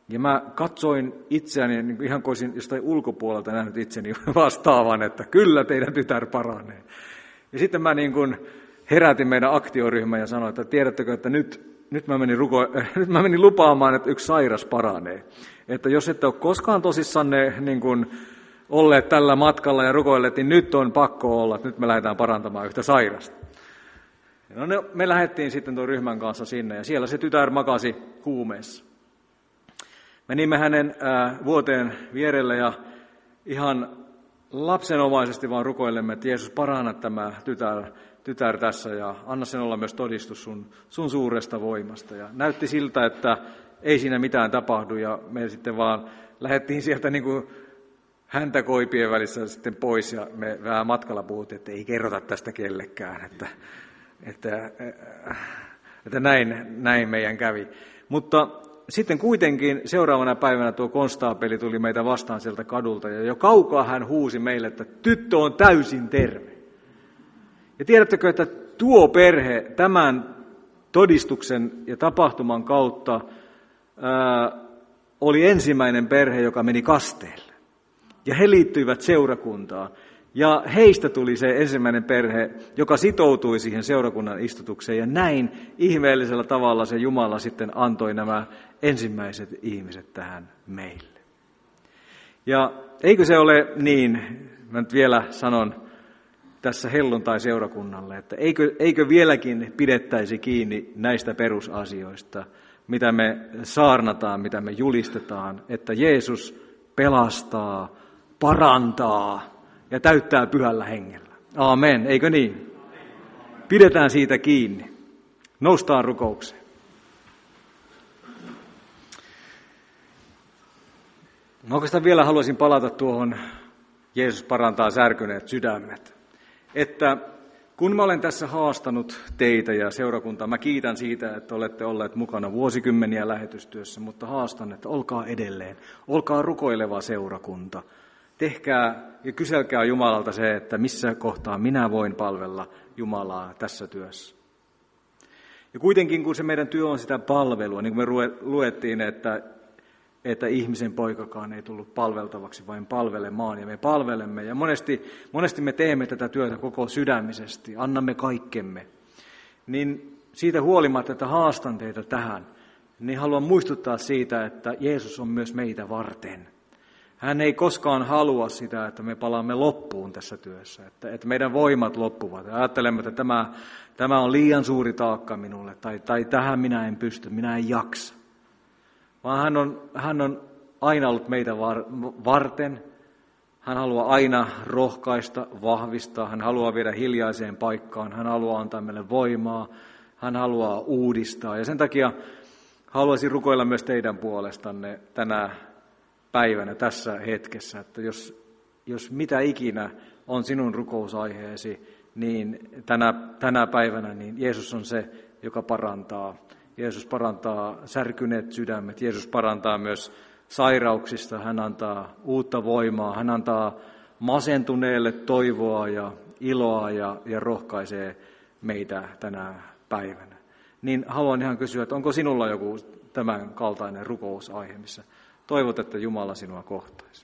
Ja mä katsoin itseäni, niin ihan kuin olisin jostain ulkopuolelta nähnyt itseni vastaavan, että kyllä teidän tytär paranee. Ja sitten mä niin kuin herätin meidän aktioryhmän ja sanoin, että tiedättekö, että nyt, nyt, mä menin ruko, nyt mä menin lupaamaan, että yksi sairas paranee. Että jos ette ole koskaan tosissanne niin kuin olleet tällä matkalla ja rukoilleet, niin nyt on pakko olla, että nyt me lähdetään parantamaan yhtä sairasta. No, me lähdettiin sitten tuon ryhmän kanssa sinne ja siellä se tytär makasi kuumeessa. Menimme hänen ää, vuoteen vierelle ja ihan lapsenomaisesti vaan rukoilemme, että Jeesus paranna tämä tytär, tytär tässä ja anna sen olla myös todistus sun, sun suuresta voimasta. Ja näytti siltä, että ei siinä mitään tapahdu ja me sitten vaan lähdettiin sieltä niin kuin häntä koipien välissä sitten pois ja me vähän matkalla puhuttiin, että ei kerrota tästä kellekään, että, että, että näin, näin meidän kävi. Mutta sitten kuitenkin seuraavana päivänä tuo konstaapeli tuli meitä vastaan sieltä kadulta ja jo kaukaa hän huusi meille, että tyttö on täysin terve. Ja tiedättekö, että tuo perhe tämän todistuksen ja tapahtuman kautta ää, oli ensimmäinen perhe, joka meni kasteelle. Ja he liittyivät seurakuntaan. Ja heistä tuli se ensimmäinen perhe, joka sitoutui siihen seurakunnan istutukseen. Ja näin ihmeellisellä tavalla se Jumala sitten antoi nämä ensimmäiset ihmiset tähän meille. Ja eikö se ole niin, mä nyt vielä sanon tässä helluntai-seurakunnalle, että eikö, eikö vieläkin pidettäisi kiinni näistä perusasioista, mitä me saarnataan, mitä me julistetaan, että Jeesus pelastaa, parantaa ja täyttää pyhällä hengellä. Aamen, eikö niin? Pidetään siitä kiinni. Noustaan rukoukseen. No oikeastaan vielä haluaisin palata tuohon Jeesus parantaa särkyneet sydämet. Että kun mä olen tässä haastanut teitä ja seurakuntaa, mä kiitän siitä, että olette olleet mukana vuosikymmeniä lähetystyössä, mutta haastan, että olkaa edelleen, olkaa rukoileva seurakunta. Tehkää ja kyselkää Jumalalta se, että missä kohtaa minä voin palvella Jumalaa tässä työssä. Ja kuitenkin, kun se meidän työ on sitä palvelua, niin kuin me luettiin, että, että ihmisen poikakaan ei tullut palveltavaksi, vain palvelemaan, ja me palvelemme. Ja monesti, monesti me teemme tätä työtä koko sydämisesti, annamme kaikkemme. Niin siitä huolimatta, että haastan teitä tähän, niin haluan muistuttaa siitä, että Jeesus on myös meitä varten. Hän ei koskaan halua sitä, että me palaamme loppuun tässä työssä, että, että meidän voimat loppuvat. Ja ajattelemme, että tämä, tämä on liian suuri taakka minulle, tai, tai tähän minä en pysty, minä en jaksa. Vaan hän on, hän on aina ollut meitä var, varten. Hän haluaa aina rohkaista, vahvistaa, hän haluaa viedä hiljaiseen paikkaan, hän haluaa antaa meille voimaa, hän haluaa uudistaa. Ja sen takia haluaisin rukoilla myös teidän puolestanne tänä päivänä, tässä hetkessä, että jos, jos mitä ikinä on sinun rukousaiheesi, niin tänä, tänä päivänä niin Jeesus on se, joka parantaa. Jeesus parantaa särkyneet sydämet, Jeesus parantaa myös sairauksista, hän antaa uutta voimaa, hän antaa masentuneelle toivoa ja iloa ja, ja rohkaisee meitä tänä päivänä. Niin haluan ihan kysyä, että onko sinulla joku tämän kaltainen rukousaihe, missä toivot, että Jumala sinua kohtaisi.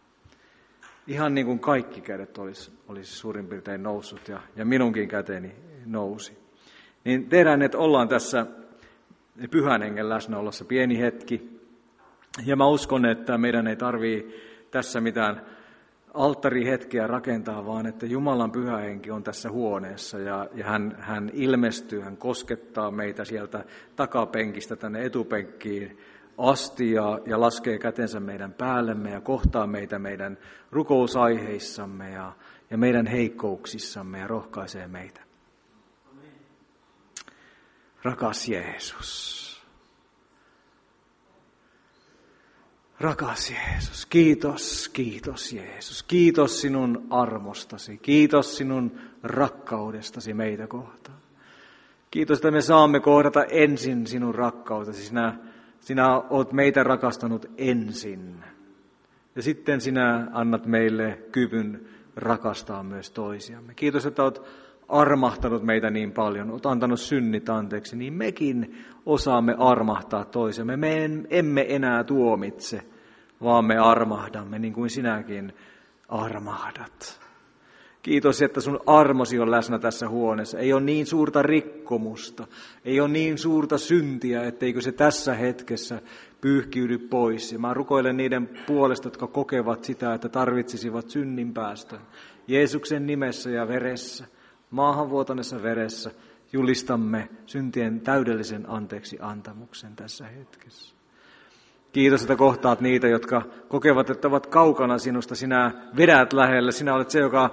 Ihan niin kuin kaikki kädet olisi, olisi suurin piirtein noussut ja, ja minunkin käteni nousi. Niin tehdään, että ollaan tässä pyhän hengen läsnäolossa pieni hetki. Ja mä uskon, että meidän ei tarvitse tässä mitään alttarihetkeä rakentaa, vaan että Jumalan pyhä henki on tässä huoneessa ja, ja hän, hän ilmestyy, hän koskettaa meitä sieltä takapenkistä tänne etupenkkiin asti ja, ja laskee kätensä meidän päällemme ja kohtaa meitä meidän rukousaiheissamme ja, ja meidän heikkouksissamme ja rohkaisee meitä. Rakas Jeesus. Rakas Jeesus, kiitos, kiitos Jeesus. Kiitos sinun armostasi, kiitos sinun rakkaudestasi meitä kohtaan. Kiitos, että me saamme kohdata ensin sinun rakkautesi. Sinä, sinä olet meitä rakastanut ensin. Ja sitten sinä annat meille kyvyn rakastaa myös toisiamme. Kiitos, että olet armahtanut meitä niin paljon, olet antanut synnit anteeksi, niin mekin osaamme armahtaa toisemme. Me emme enää tuomitse, vaan me armahdamme niin kuin sinäkin armahdat. Kiitos, että sun armosi on läsnä tässä huoneessa. Ei ole niin suurta rikkomusta, ei ole niin suurta syntiä, etteikö se tässä hetkessä pyyhkiydy pois. Ja mä rukoilen niiden puolesta, jotka kokevat sitä, että tarvitsisivat synnin päästön. Jeesuksen nimessä ja veressä, maahanvuotaneessa veressä, julistamme syntien täydellisen anteeksi antamuksen tässä hetkessä. Kiitos, että kohtaat niitä, jotka kokevat, että ovat kaukana sinusta. Sinä vedät lähelle, sinä olet se, joka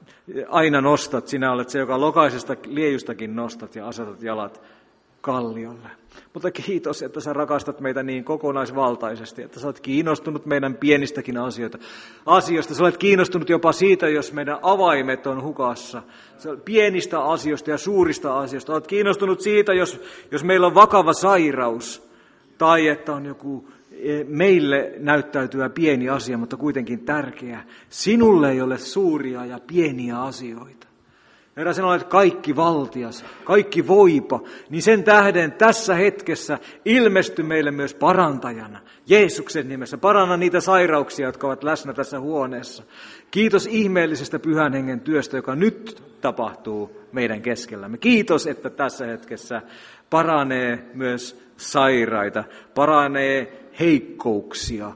aina nostat, sinä olet se, joka lokaisesta liejustakin nostat ja asetat jalat kalliolle. Mutta kiitos, että sä rakastat meitä niin kokonaisvaltaisesti, että sä olet kiinnostunut meidän pienistäkin asioita. asioista. Sä olet kiinnostunut jopa siitä, jos meidän avaimet on hukassa. Pienistä asioista ja suurista asioista. Olet kiinnostunut siitä, jos, jos meillä on vakava sairaus tai että on joku meille näyttäytyvä pieni asia, mutta kuitenkin tärkeä. Sinulle ei ole suuria ja pieniä asioita. Herra, sinä olet kaikki valtias, kaikki voipa, niin sen tähden tässä hetkessä ilmesty meille myös parantajana. Jeesuksen nimessä paranna niitä sairauksia, jotka ovat läsnä tässä huoneessa. Kiitos ihmeellisestä Pyhän Hengen työstä, joka nyt tapahtuu meidän keskellämme. Kiitos, että tässä hetkessä paranee myös sairaita, paranee heikkouksia.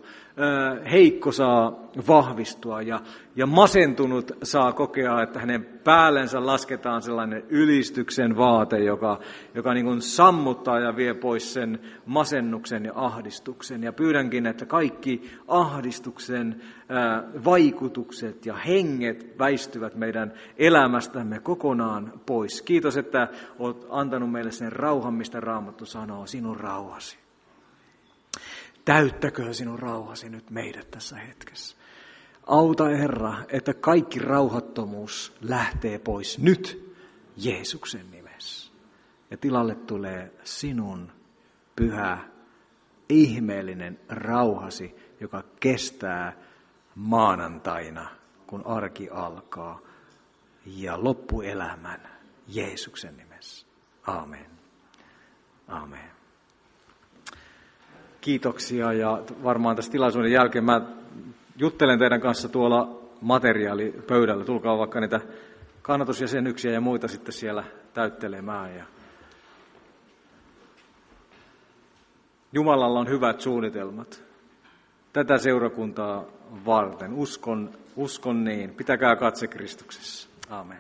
Heikko saa vahvistua ja, ja masentunut saa kokea, että hänen päällensä lasketaan sellainen ylistyksen vaate, joka, joka niin kuin sammuttaa ja vie pois sen masennuksen ja ahdistuksen. Ja pyydänkin, että kaikki ahdistuksen ää, vaikutukset ja henget väistyvät meidän elämästämme kokonaan pois. Kiitos, että olet antanut meille sen rauhan, mistä Raamattu sanoo, sinun rauhasi. Täyttäköön sinun rauhasi nyt meidät tässä hetkessä. Auta, Herra, että kaikki rauhattomuus lähtee pois nyt Jeesuksen nimessä. Ja tilalle tulee sinun pyhä, ihmeellinen rauhasi, joka kestää maanantaina, kun arki alkaa, ja loppuelämän Jeesuksen nimessä. Aamen. Aamen. Kiitoksia, ja varmaan tässä tilaisuuden jälkeen mä juttelen teidän kanssa tuolla materiaalipöydällä. Tulkaa vaikka niitä kannatusjäsenyksiä ja muita sitten siellä täyttelemään. Ja Jumalalla on hyvät suunnitelmat tätä seurakuntaa varten. Uskon, uskon niin. Pitäkää katse Kristuksessa. Aamen.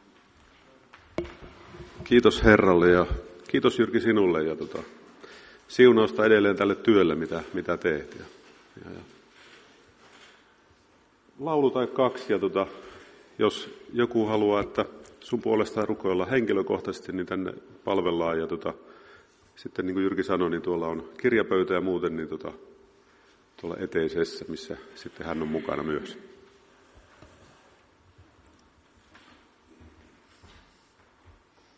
Kiitos Herralle ja kiitos Jyrki sinulle ja tota, siunausta edelleen tälle työlle, mitä, mitä teet. Ja, ja, ja. Laulu tai kaksi, ja tota, jos joku haluaa, että sun puolestaan rukoillaan henkilökohtaisesti, niin tänne palvellaan. Ja tota, sitten niin kuin Jyrki sanoi, niin tuolla on kirjapöytä ja muuten niin tota, tuolla eteisessä, missä sitten hän on mukana myös.